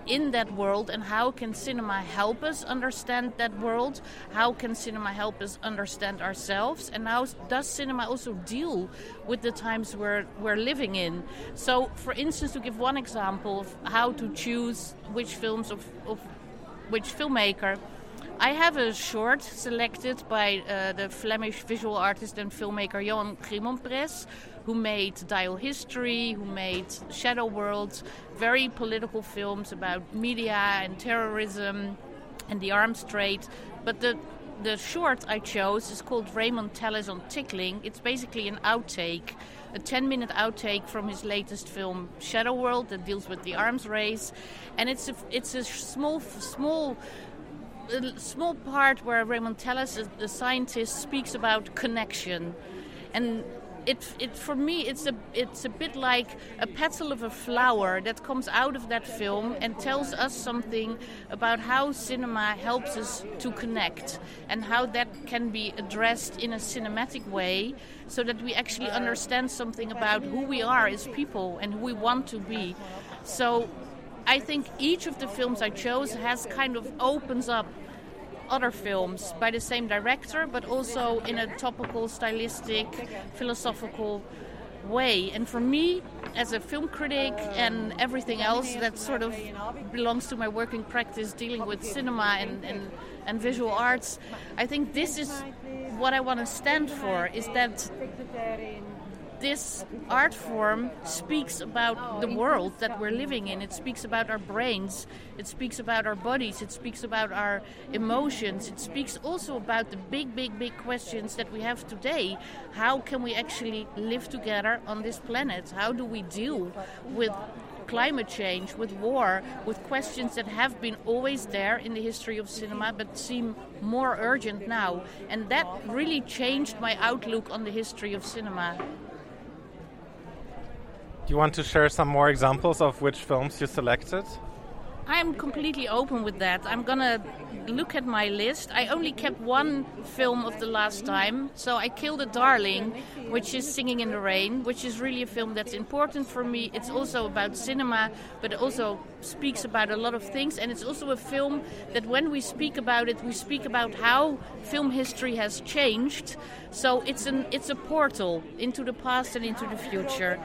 in that world, and how can cinema help us understand that world? How can cinema help us understand ourselves? And how does cinema also deal with the times we're, we're living in? So, for instance, to give one example of how to choose which films of, of which filmmaker, I have a short selected by uh, the Flemish visual artist and filmmaker Johan Grimonpress, who made Dial History, who made Shadow World, very political films about media and terrorism and the arms trade. But the the short I chose is called Raymond Tallis on Tickling. It's basically an outtake, a ten-minute outtake from his latest film Shadow World that deals with the arms race, and it's a, it's a small small. A small part where Raymond Tallis, the scientist, speaks about connection, and it, it for me it's a it's a bit like a petal of a flower that comes out of that film and tells us something about how cinema helps us to connect and how that can be addressed in a cinematic way, so that we actually understand something about who we are as people and who we want to be. So I think each of the films I chose has kind of opens up other films by the same director, but also in a topical, stylistic, philosophical way. And for me, as a film critic and everything else that sort of belongs to my working practice dealing with cinema and, and, and visual arts, I think this is what I want to stand for, is that this art form speaks about the world that we're living in. It speaks about our brains. It speaks about our bodies. It speaks about our emotions. It speaks also about the big, big, big questions that we have today. How can we actually live together on this planet? How do we deal with climate change, with war, with questions that have been always there in the history of cinema but seem more urgent now? And that really changed my outlook on the history of cinema. Do you want to share some more examples of which films you selected? I'm completely open with that. I'm gonna look at my list. I only kept one film of the last time, so I killed a darling, which is Singing in the Rain, which is really a film that's important for me. It's also about cinema, but it also speaks about a lot of things, and it's also a film that when we speak about it, we speak about how film history has changed. So it's an it's a portal into the past and into the future.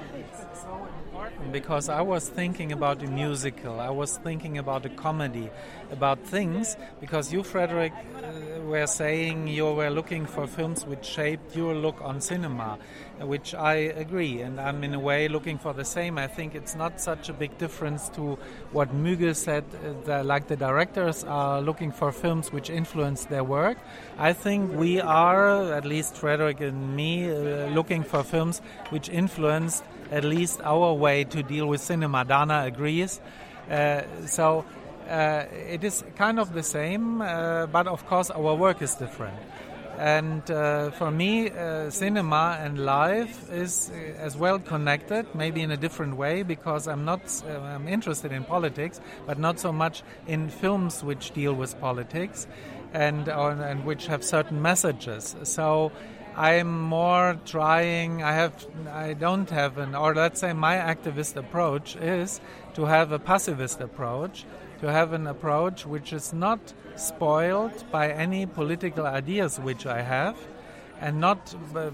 Because I was thinking about a musical, I was thinking about a comedy, about things, because you, Frederick, uh, were saying you were looking for films which shaped your look on cinema, which I agree, and I'm in a way looking for the same. I think it's not such a big difference to what Müge said, uh, the, like the directors are looking for films which influence their work. I think we are, at least Frederick and me, uh, looking for films which influenced at least our way to deal with cinema. Dana agrees. Uh, so uh, it is kind of the same, uh, but of course our work is different. And uh, for me, uh, cinema and life is uh, as well connected, maybe in a different way, because I'm not uh, I'm interested in politics, but not so much in films which deal with politics and uh, and which have certain messages. So I'm more trying, I have, I don't have an, or let's say my activist approach is to have a pacifist approach, to have an approach which is not spoiled by any political ideas which I have, and not,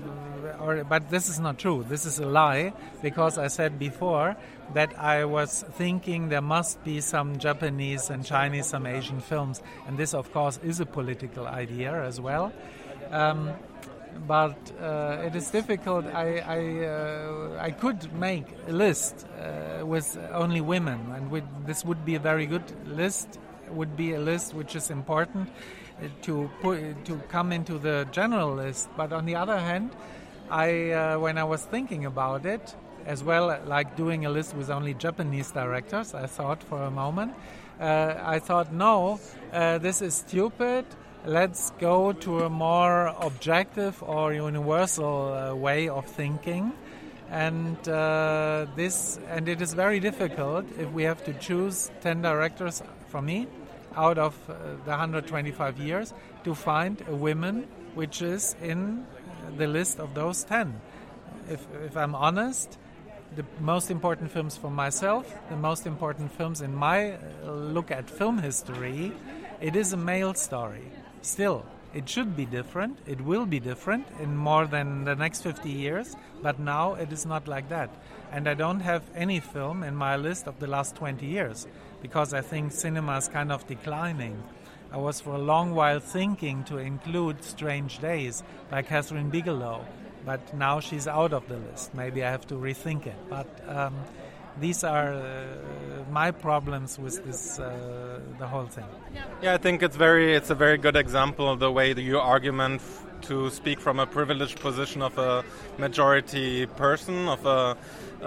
or, but this is not true, this is a lie, because I said before that I was thinking there must be some Japanese and Chinese, some Asian films, and this of course is a political idea as well. Um, But uh, it is difficult. I I, uh, I could make a list uh, with only women, and with, this would be a very good list. Would be a list which is important to put, to come into the general list. But on the other hand, I uh, when I was thinking about it, as well, like doing a list with only Japanese directors, I thought for a moment, uh, I thought no, uh, this is stupid. Let's go to a more objective or universal uh, way of thinking, and uh, this and it is very difficult if we have to choose ten directors for me out of uh, the one hundred twenty-five years to find a woman which is in the list of those ten. If, if I'm honest, the most important films for myself, the most important films in my uh, look at film history, it is a male story. Still, it should be different. It will be different in more than the next fifty years, but now it is not like that. And I don't have any film in my list of the last twenty years because I think cinema is kind of declining. I was for a long while thinking to include Strange Days by Catherine Bigelow, but now she's out of the list. Maybe I have to rethink it. But um, these are uh, my problems with this, uh, the whole thing. Yeah, I think it's very, it's a very good example of the way that your argument f- to speak from a privileged position of a majority person, of a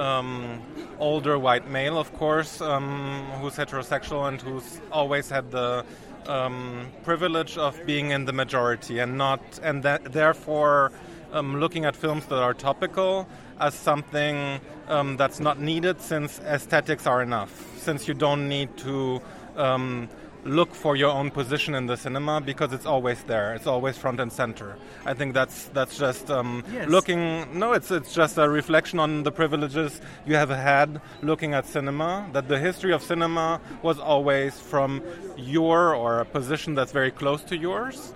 um, older white male, of course, um, who's heterosexual and who's always had the um, privilege of being in the majority and not, and that therefore um, looking at films that are topical as something um, that's not needed, since aesthetics are enough, since you don't need to um, look for your own position in the cinema because it's always there, it's always front and center. I think that's that's just um, yes. looking. No, it's it's just a reflection on the privileges you have had looking at cinema. That the history of cinema was always from your or a position that's very close to yours,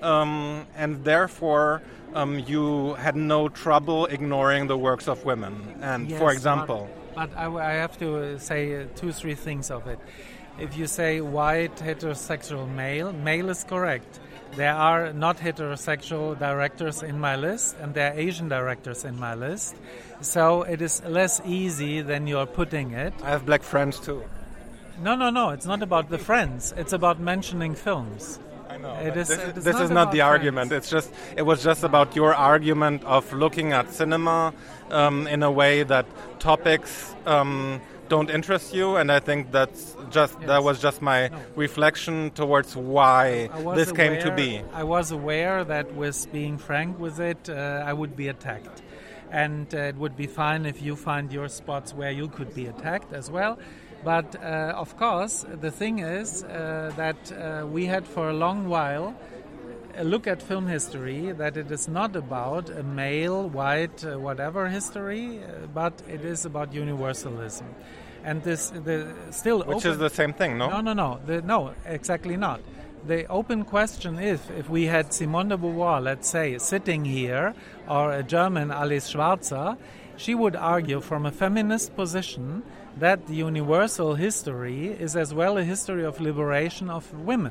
um, and therefore. Um, you had no trouble ignoring the works of women. And yes, for example... But, but I, I have to say uh, two, three things of it. If you say white, heterosexual male, male is correct. There are not heterosexual directors in my list, and there are Asian directors in my list. So it is less easy than you're putting it. I have black friends too. No, no, no. It's not about the friends. It's about mentioning films. I know. It is, this it is this not is not the friends. argument. It's just it was just about your argument of looking at cinema um, in a way that topics um, don't interest you, and I think that's just Yes. that was just my No. reflection towards why I was this came to aware- be. I was aware that with being frank with it, uh, I would be attacked. And uh, it would be fine if you find your spots where you could be attacked as well. But uh, of course, the thing is uh, that uh, we had for a long while a look at film history that it is not about a male, white, uh, whatever history, uh, but it is about universalism. And this the still Which open, is the same thing, no? No, no, no, the, no, exactly not. The open question is, if we had Simone de Beauvoir, let's say, sitting here, or a German Alice Schwarzer, she would argue from a feminist position that the universal history is as well a history of liberation of women.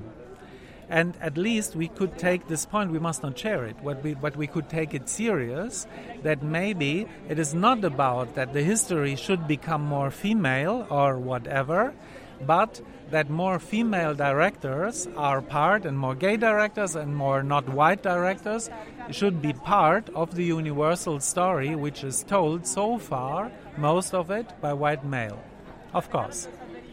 And at least we could take this point, we must not share it, but we, but we could take it serious, that maybe it is not about that the history should become more female or whatever, but that more female directors are part, and more gay directors and more not white directors should be part of the universal story, which is told so far, most of it, by white male. Of course.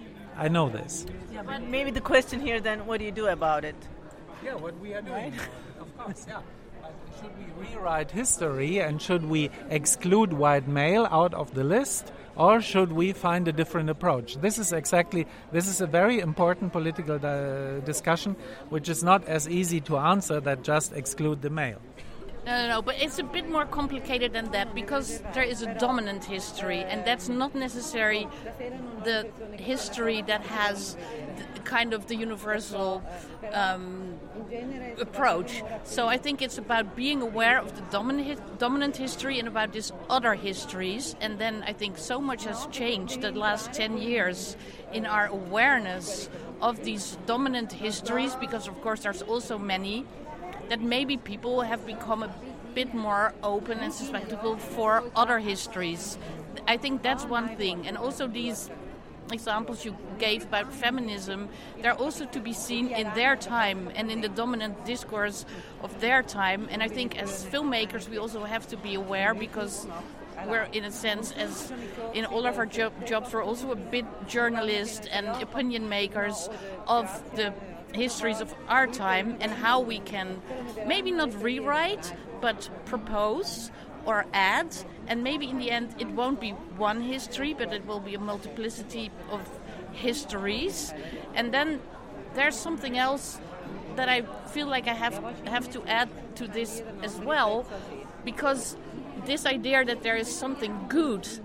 I know this. Yeah, but maybe the question here then, what do you do about it? Yeah, what we are doing, of course, yeah. But should we rewrite history and should we exclude white male out of the list, or should we find a different approach? This is exactly, this is a very important political uh, discussion, which is not as easy to answer that just exclude the male. No, no, no, but it's a bit more complicated than that, because there is a dominant history, and that's not necessarily the history that has the, kind of the universal um, approach. So I think it's about being aware of the dominant dominant history and about these other histories, and then I think so much has changed the last ten years in our awareness of these dominant histories, because of course there's also many, that maybe people have become a bit more open and susceptible for other histories. I think that's one thing. And also these examples you gave about feminism, they're also to be seen in their time and in the dominant discourse of their time. And I think as filmmakers we also have to be aware, because we're, in a sense, as in all of our job, jobs, we're also a bit journalists and opinion makers of the histories of our time, and how we can maybe not rewrite but propose or add, and maybe in the end it won't be one history but it will be a multiplicity of histories. And then there's something else that I feel like I have have to add to this as well, because this idea that there is something good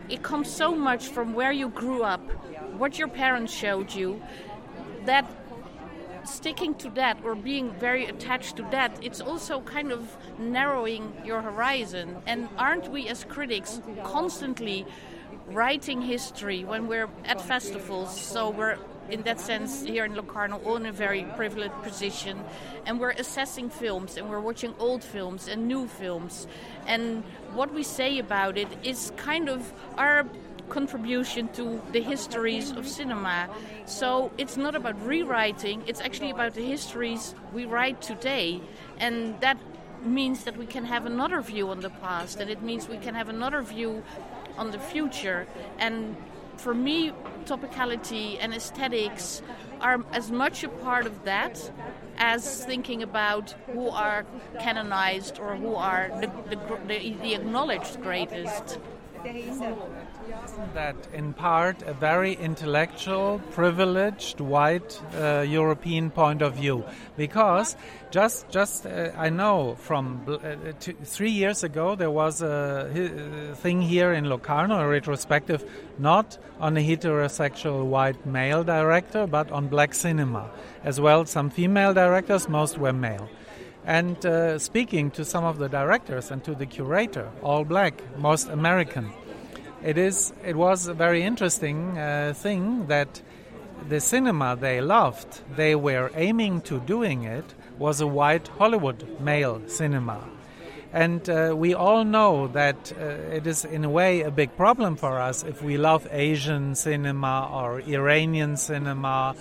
it comes so much from where you grew up, what your parents showed you, that sticking to that or being very attached to that, it's also kind of narrowing your horizon. And aren't we as critics constantly writing history when we're at festivals? So we're, in that sense, here in Locarno, all in a very privileged position, and we're assessing films, and we're watching old films and new films, and what we say about it is kind of our contribution to the histories of cinema. So it's not about rewriting, it's actually about the histories we write today, and that means that we can have another view on the past, and it means we can have another view on the future. And for me, topicality and aesthetics are as much a part of that as thinking about who are canonized or who are the, the, the, the acknowledged greatest. That in part a very intellectual, privileged, white uh, European point of view, because just just uh, I know from uh, two, three years ago there was a uh, thing here in Locarno, a retrospective, not on a heterosexual white male director, but on black cinema as well. Some female directors, most were male. And uh, speaking to some of the directors and to the curator, all black, most American, it is. It was a very interesting uh, thing that the cinema they loved, they were aiming to doing it, was a white Hollywood male cinema. And uh, we all know that uh, it is in a way a big problem for us if we love Asian cinema or Iranian cinema,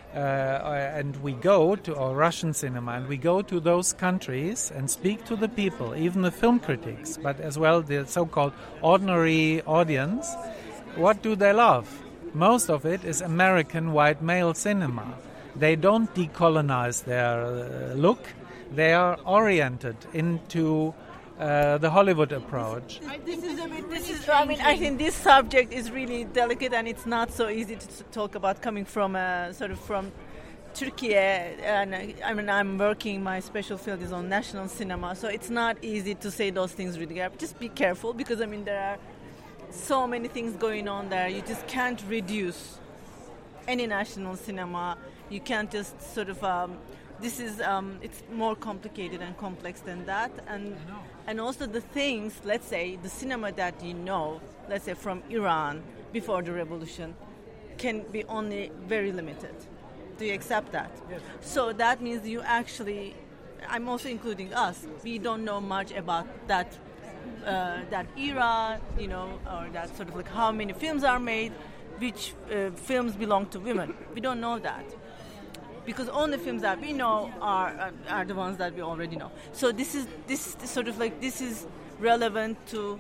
Uh, and we go to or Russian cinema, and we go to those countries and speak to the people, even the film critics, but as well the so-called ordinary audience. What do they love? Most of it is American white male cinema. They don't decolonize their uh, look. They are oriented into Uh, the Hollywood approach. This is a bit, this is, I mean, I think this subject is really delicate, and it's not so easy to talk about coming from a sort of from Turkey. And I mean, I'm working, my special field is on national cinema, so it's not easy to say those things really. Just be careful, because I mean, there are so many things going on there. You just can't reduce any national cinema. You can't just sort of. Um, This is um, it's more complicated and complex than that, and and also the things. Let's say the cinema that you know, let's say from Iran before the revolution, can be only very limited. Do you accept that? Yes. So that means you actually, I'm also including us. We don't know much about that uh, that era, you know, or that sort of like how many films are made, which uh, films belong to women. We don't know that. Because only films that we know are, are are the ones that we already know. So this is this is sort of like this is relevant to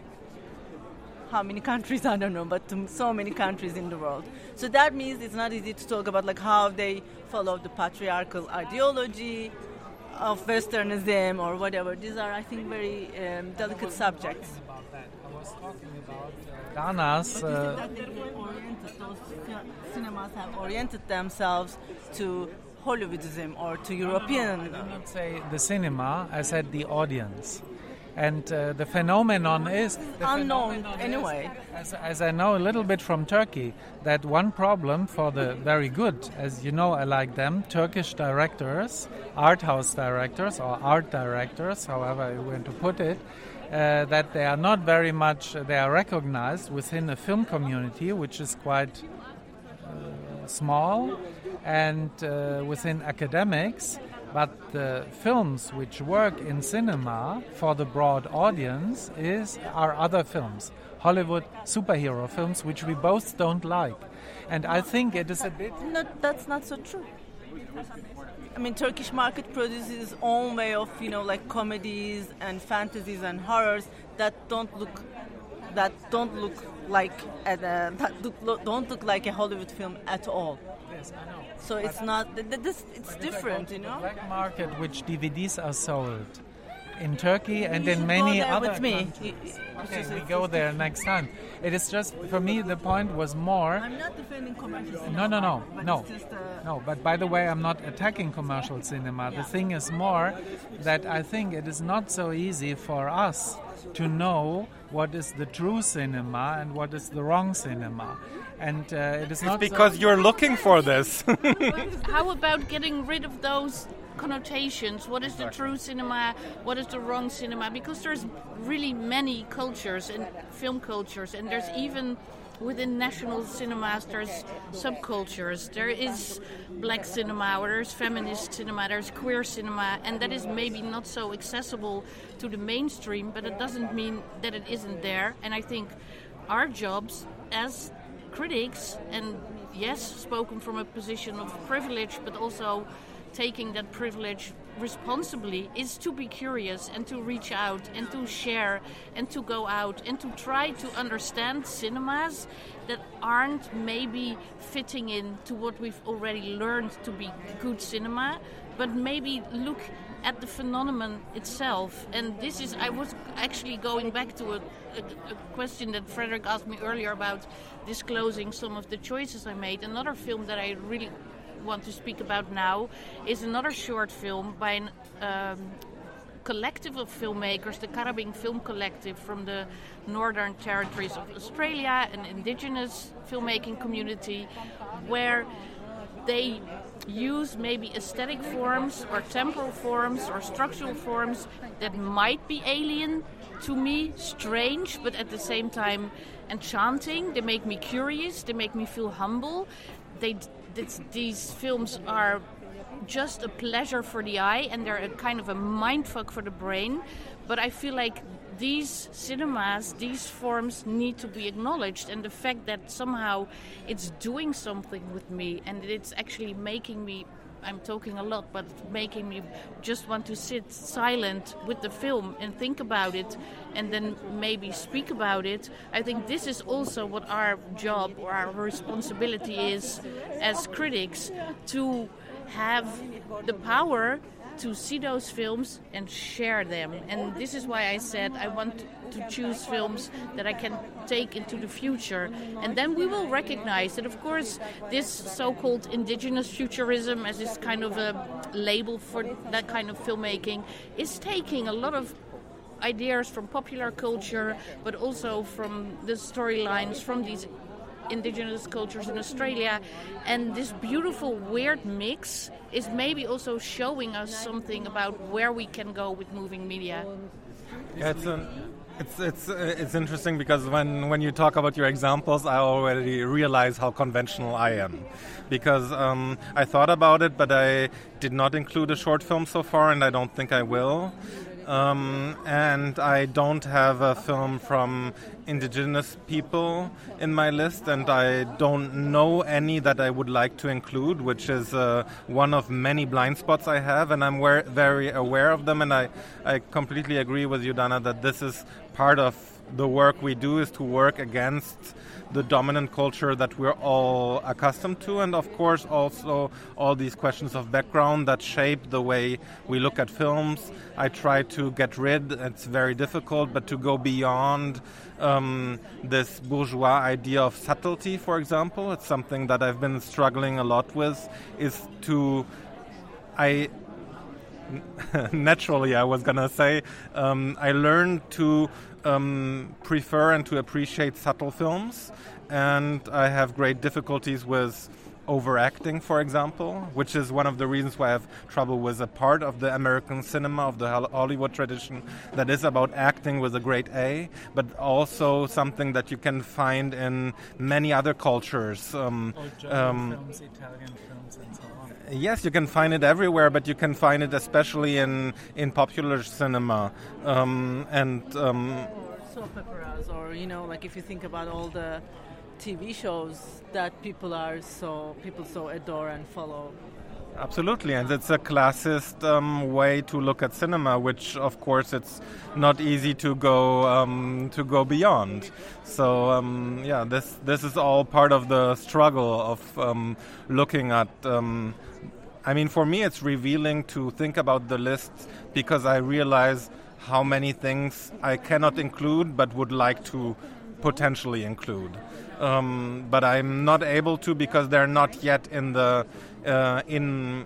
how many countries, I don't know, but to so many countries in the world. So that means it's not easy to talk about like how they follow the patriarchal ideology of Westernism or whatever. These are, I think, very um, delicate subjects. About that. I was talking about uh, Ghana's. But is it that they're oriented, those cinemas have oriented themselves to Hollywoodism or to European? No, no, no, I did not say the cinema, I said the audience. And uh, the phenomenon is... The unknown phenomenon anyway. Is, as, as I know a little bit from Turkey, that one problem for the very good, as you know I like them, Turkish directors, art house directors or art directors, however you want to put it, uh, that they are not very much, they are recognized within a film community which is quite uh, small, and uh, within academics, but the films which work in cinema for the broad audience is are other films, Hollywood superhero films, which we both don't like. And I think it is a bit... No, that's not so true. I mean, Turkish market produces its own way of, you know, like comedies and fantasies and horrors that don't look that don't look like at a, that look, don't look like a Hollywood film at all. Yes, I know. So it's but not. Th- th- this, it's different, you know. Black market, which D V Ds are sold in Turkey and You in should many go there other with me. countries. You- you- Okay, it's- we it's- go there next time. It is just for me. The point was more. I'm not defending commercial cinema. No, no, no, but no, it's just, uh, no. But by the way, I'm not attacking commercial cinema. Yeah. The thing is more that I think it is not so easy for us to know what is the true cinema and what is the wrong cinema. And uh, it is it's not because so you're looking for this. How about getting rid of those connotations? What is the true cinema? What is the wrong cinema? Because there's really many cultures and film cultures, and there's even within national cinemas there's subcultures. There is black cinema, or there's feminist cinema, there's queer cinema, and that is maybe not so accessible to the mainstream, but it doesn't mean that it isn't there. And I think our jobs as critics, and yes, spoken from a position of privilege, but also taking that privilege responsibly, is to be curious and to reach out and to share and to go out and to try to understand cinemas that aren't maybe fitting in to what we've already learned to be good cinema, but maybe look at the phenomenon itself. And this is, I was actually going back to a, a, a question that Frederick asked me earlier about disclosing some of the choices I made. Another film that I really want to speak about now is another short film by an um, collective of filmmakers, the Karabing Film Collective from the Northern Territories of Australia, an indigenous filmmaking community, where they use maybe aesthetic forms or temporal forms or structural forms that might be alien to me, strange, but at the same time enchanting. They make me curious, they make me feel humble. They It's, these films are just a pleasure for the eye, and they're a kind of a mindfuck for the brain. But I feel like these cinemas, these forms need to be acknowledged, and the fact that somehow it's doing something with me, and it's actually making me, I'm talking a lot, but making me just want to sit silent with the film and think about it and then maybe speak about it. I think this is also what our job or our responsibility is as critics, to have the power to see those films and share them. And this is why I said I want to choose films that I can take into the future. And then we will recognize that, of course, this so-called indigenous futurism, as is kind of a label for that kind of filmmaking, is taking a lot of ideas from popular culture, but also from the storylines from these indigenous cultures in Australia, and this beautiful weird mix is maybe also showing us something about where we can go with moving media. Yeah, it's an, it's it's uh, it's interesting because when when you talk about your examples, I already realize how conventional I am, because um, I thought about it, but I did not include a short film so far, and I don't think I will. Um, and I don't have a film from indigenous people in my list, and I don't know any that I would like to include, which is uh, one of many blind spots I have, and I'm aware, very aware of them, and I, I completely agree with you, Dana, that this is part of the work we do, is to work against the dominant culture that we're all accustomed to, and of course also all these questions of background that shape the way we look at films. I try to get rid, it's very difficult, but to go beyond um, this bourgeois idea of subtlety, for example. It's something that I've been struggling a lot with, is to... I naturally, I was gonna say, um, I learned to um, prefer and to appreciate subtle films, and I have great difficulties with overacting, for example, which is one of the reasons why I have trouble with a part of the American cinema, of the Hollywood tradition, that is about acting with a great A, but also something that you can find in many other cultures. Um, oh, German um, films, Italian films, and so on. Yes, you can find it everywhere, but you can find it especially in, in popular cinema. Um, and um, soap operas, or, you know, like if you think about all the T V shows that people are so people so adore and follow. Absolutely, and it's a classist um, way to look at cinema, which, of course, it's not easy to go um, to go beyond. So, um, yeah, this this is all part of the struggle of um, looking at. Um, I mean, for me, it's revealing to think about the list, because I realize how many things I cannot include, but would like to potentially include. Um, but I'm not able to, because they're not yet in the uh, in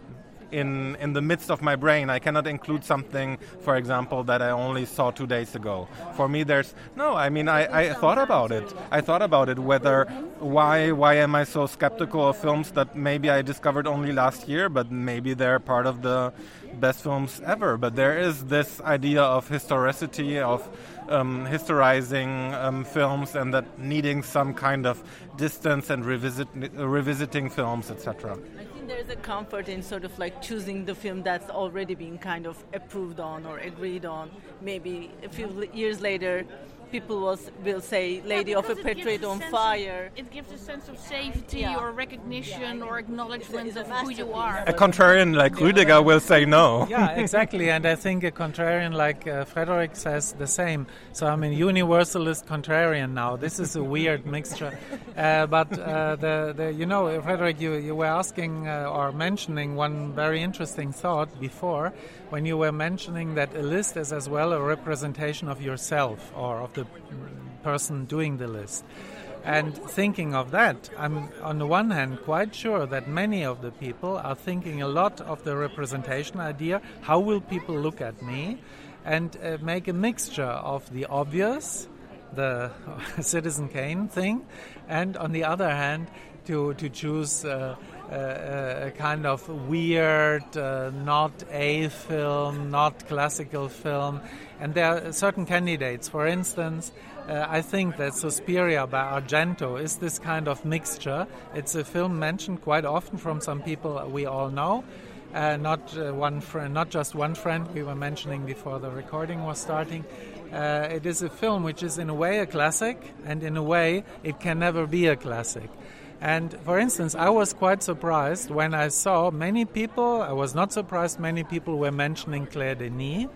in in the midst of my brain. I cannot include something, for example, that I only saw two days ago. For me, there's no. I mean, I, I thought about it. I thought about it. Whether why why am I so skeptical of films that maybe I discovered only last year, but maybe they're part of the best films ever. But there is this idea of historicity, of um, historizing um, films, and that needing some kind of distance and revisit, uh, revisiting films, et cetera. I think there's a comfort in sort of like choosing the film that's already been kind of approved on or agreed on. Maybe a few l- years later, people will, will say Lady yeah, of a Portrait on Fire. Of, it gives a sense of safety yeah. or recognition or acknowledgement it's a, it's a of who you are. A contrarian like Rüdiger will say no. Yeah, exactly. And I think a contrarian like uh, Frederick says the same. So I'm a universalist contrarian now. This is a weird mixture. Uh, but uh, the, the you know, Frederick, you, you were asking uh, or mentioning one very interesting thought before when you were mentioning that a list is as well a representation of yourself or of the person doing the list. And thinking of that, I'm on the one hand quite sure that many of the people are thinking a lot of the representation idea, how will people look at me, and uh, make a mixture of the obvious, the Citizen Kane thing, and on the other hand to, to choose uh, uh, a kind of weird, uh, not a film, not classical film. And there are certain candidates. For instance, uh, I think that Suspiria by Argento is this kind of mixture. It's a film mentioned quite often from some people we all know. Uh, not uh, one friend, not just one friend we were mentioning before the recording was starting. Uh, it is a film which is in a way a classic, and in a way it can never be a classic. And for instance, I was quite surprised when I saw many people, I was not surprised many people were mentioning Claire Denis,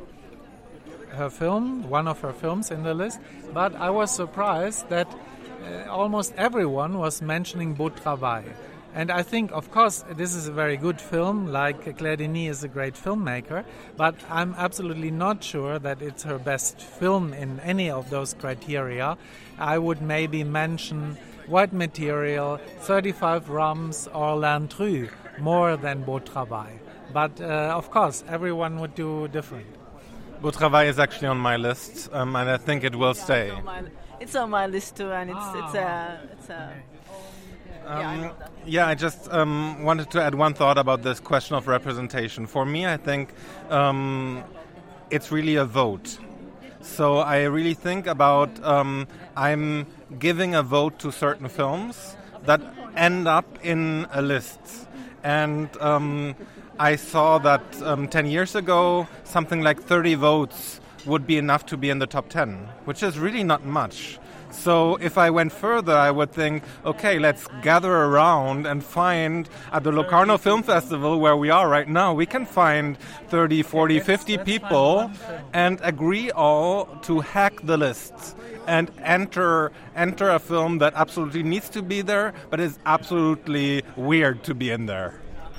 her film, one of her films in the list, but I was surprised that uh, almost everyone was mentioning Beau Travail. And I think, of course, this is a very good film, like Claire Denis is a great filmmaker, but I'm absolutely not sure that it's her best film in any of those criteria. I would maybe mention White Material, thirty-five Rums, or L'Intrus more than Beau Travail. But, uh, of course, everyone would do different. Beau Travail is actually on my list, um, and I think it will yeah, stay. It's on, my, it's on my list too, and it's ah. it's a it's a. Um, yeah, I know that. yeah, I just um, wanted to add one thought about this question of representation. For me, I think um, it's really a vote. So I really think about um, I'm giving a vote to certain films that end up in a list. And um, I saw that um, ten years ago, something like thirty votes would be enough to be in the top ten, which is really not much. So if I went further, I would think, okay, let's gather around and find at the Locarno Film Festival, where we are right now, we can find thirty, forty, fifty people and agree all to hack the lists and enter enter a film that absolutely needs to be there, but is absolutely weird to be in there.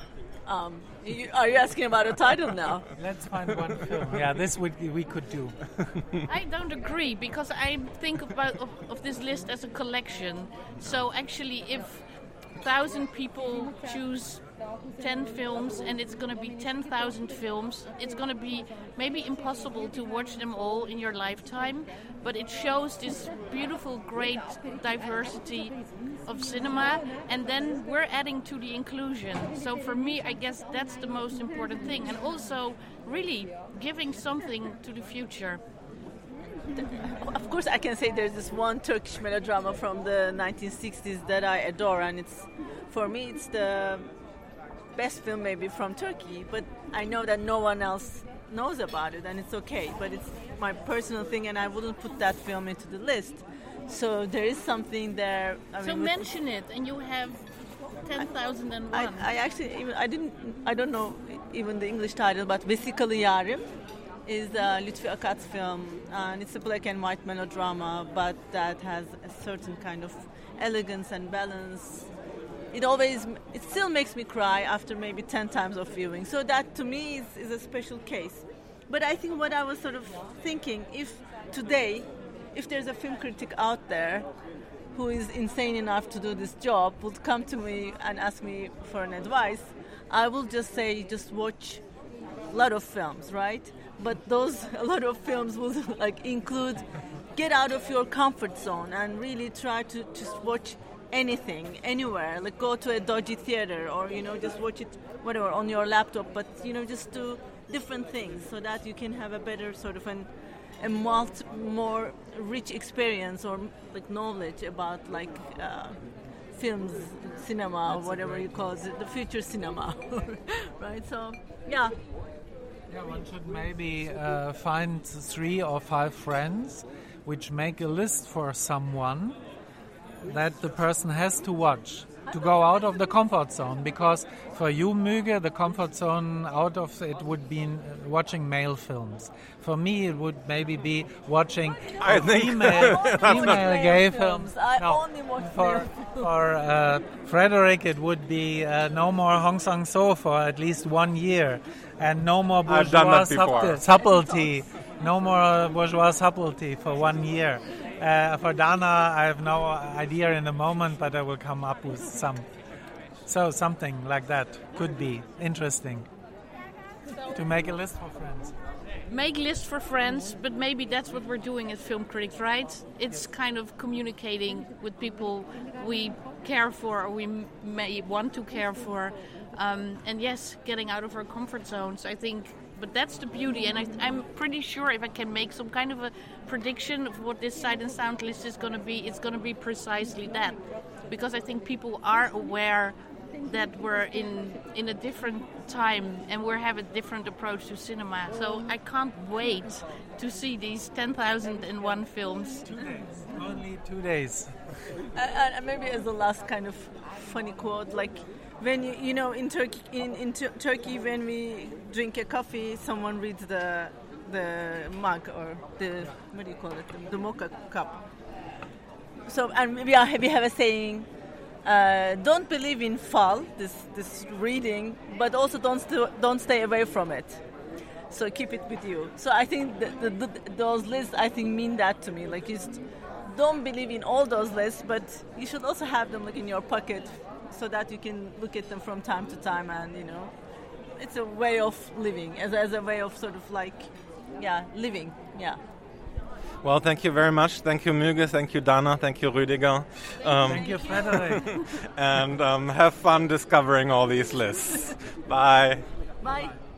Um, you, are you asking about a title now? Let's find one film. Yeah, this would we could do. I don't agree, because I think about of, of this list as a collection. So actually, if thousand people choose ten films and it's going to be ten thousand films, it's going to be maybe impossible to watch them all in your lifetime, but it shows this beautiful, great diversity of cinema, and then we're adding to the inclusion. So for me, I guess that's the most important thing, and also really giving something to the future. Of course, I can say there's this one Turkish melodrama from the nineteen sixties that I adore, and it's, for me, it's the best film maybe from Turkey, but I know that no one else knows about it, and it's okay, but it's my personal thing, and I wouldn't put that film into the list. So there is something there. I So mean, mention it, and you have ten thousand and I, one. I actually, even, I didn't, I don't know even the English title, but Vesikalı Yarim is uh, Lütfi Akat's film, and it's a black and white melodrama, but that has a certain kind of elegance and balance. It always, it still makes me cry after maybe ten times of viewing. So that to me is, is a special case. But I think what I was sort of thinking, if today, if there's a film critic out there who is insane enough to do this job, would come to me and ask me for an advice, I will just say just watch a lot of films, right? But those a lot of films will like include get out of your comfort zone and really try to just watch anything, anywhere. Like go to a dodgy theater or, you know, just watch it whatever on your laptop. But, you know, just do different things so that you can have a better sort of an a multi, more rich experience or like knowledge about like uh, films, cinema, or whatever you call it, the future cinema, right? So, yeah. Yeah, one should maybe uh, find three or five friends which make a list for someone that the person has to watch to go out of the comfort zone, because for you, Müge, the comfort zone out of it would be watching male films. For me, it would maybe be watching I think female, female gay films. films. I No, only watch for male films. for uh, Frederick, it would be uh, no more Hong Sang-soo for at least one year, and no more I've done bourgeois that before. subtle- subtlety. No more bourgeois subtlety for one year. Uh, for Dana, I have no idea in the moment, but I will come up with some. So something like that could be interesting to make a list for friends. Make lists for friends, but maybe that's what we're doing as film critics, right? It's kind of communicating with people we care for or we m- may want to care for. Um, and yes, getting out of our comfort zones, I think. But that's the beauty, and I, I'm pretty sure if I can make some kind of a prediction of what this Sight and Sound list is going to be, it's going to be precisely that. Because I think people are aware that we're in in a different time and we have a different approach to cinema. So I can't wait to see these ten thousand one films. Two days. Only two days. And, and maybe as the last kind of funny quote, like when you you know in Turkey in, in Tur- Turkey when we drink a coffee, someone reads the the mug or the what do you call it, the, the mocha cup. So and we are we have a saying. Uh, don't believe in fall, this this reading, but also don't st- don't stay away from it. So keep it with you. So I think the, the, the, those lists, I think, mean that to me. Like, you st- don't believe in all those lists, but you should also have them like in your pocket, so that you can look at them from time to time. And you know, it's a way of living, as as a way of sort of like, yeah, living, yeah. Well, thank you very much. Thank you, Müge. Thank you, Dana. Thank you, Rüdiger. Um, Thank you, Frederick. and um, have fun discovering all these lists. Bye. Bye.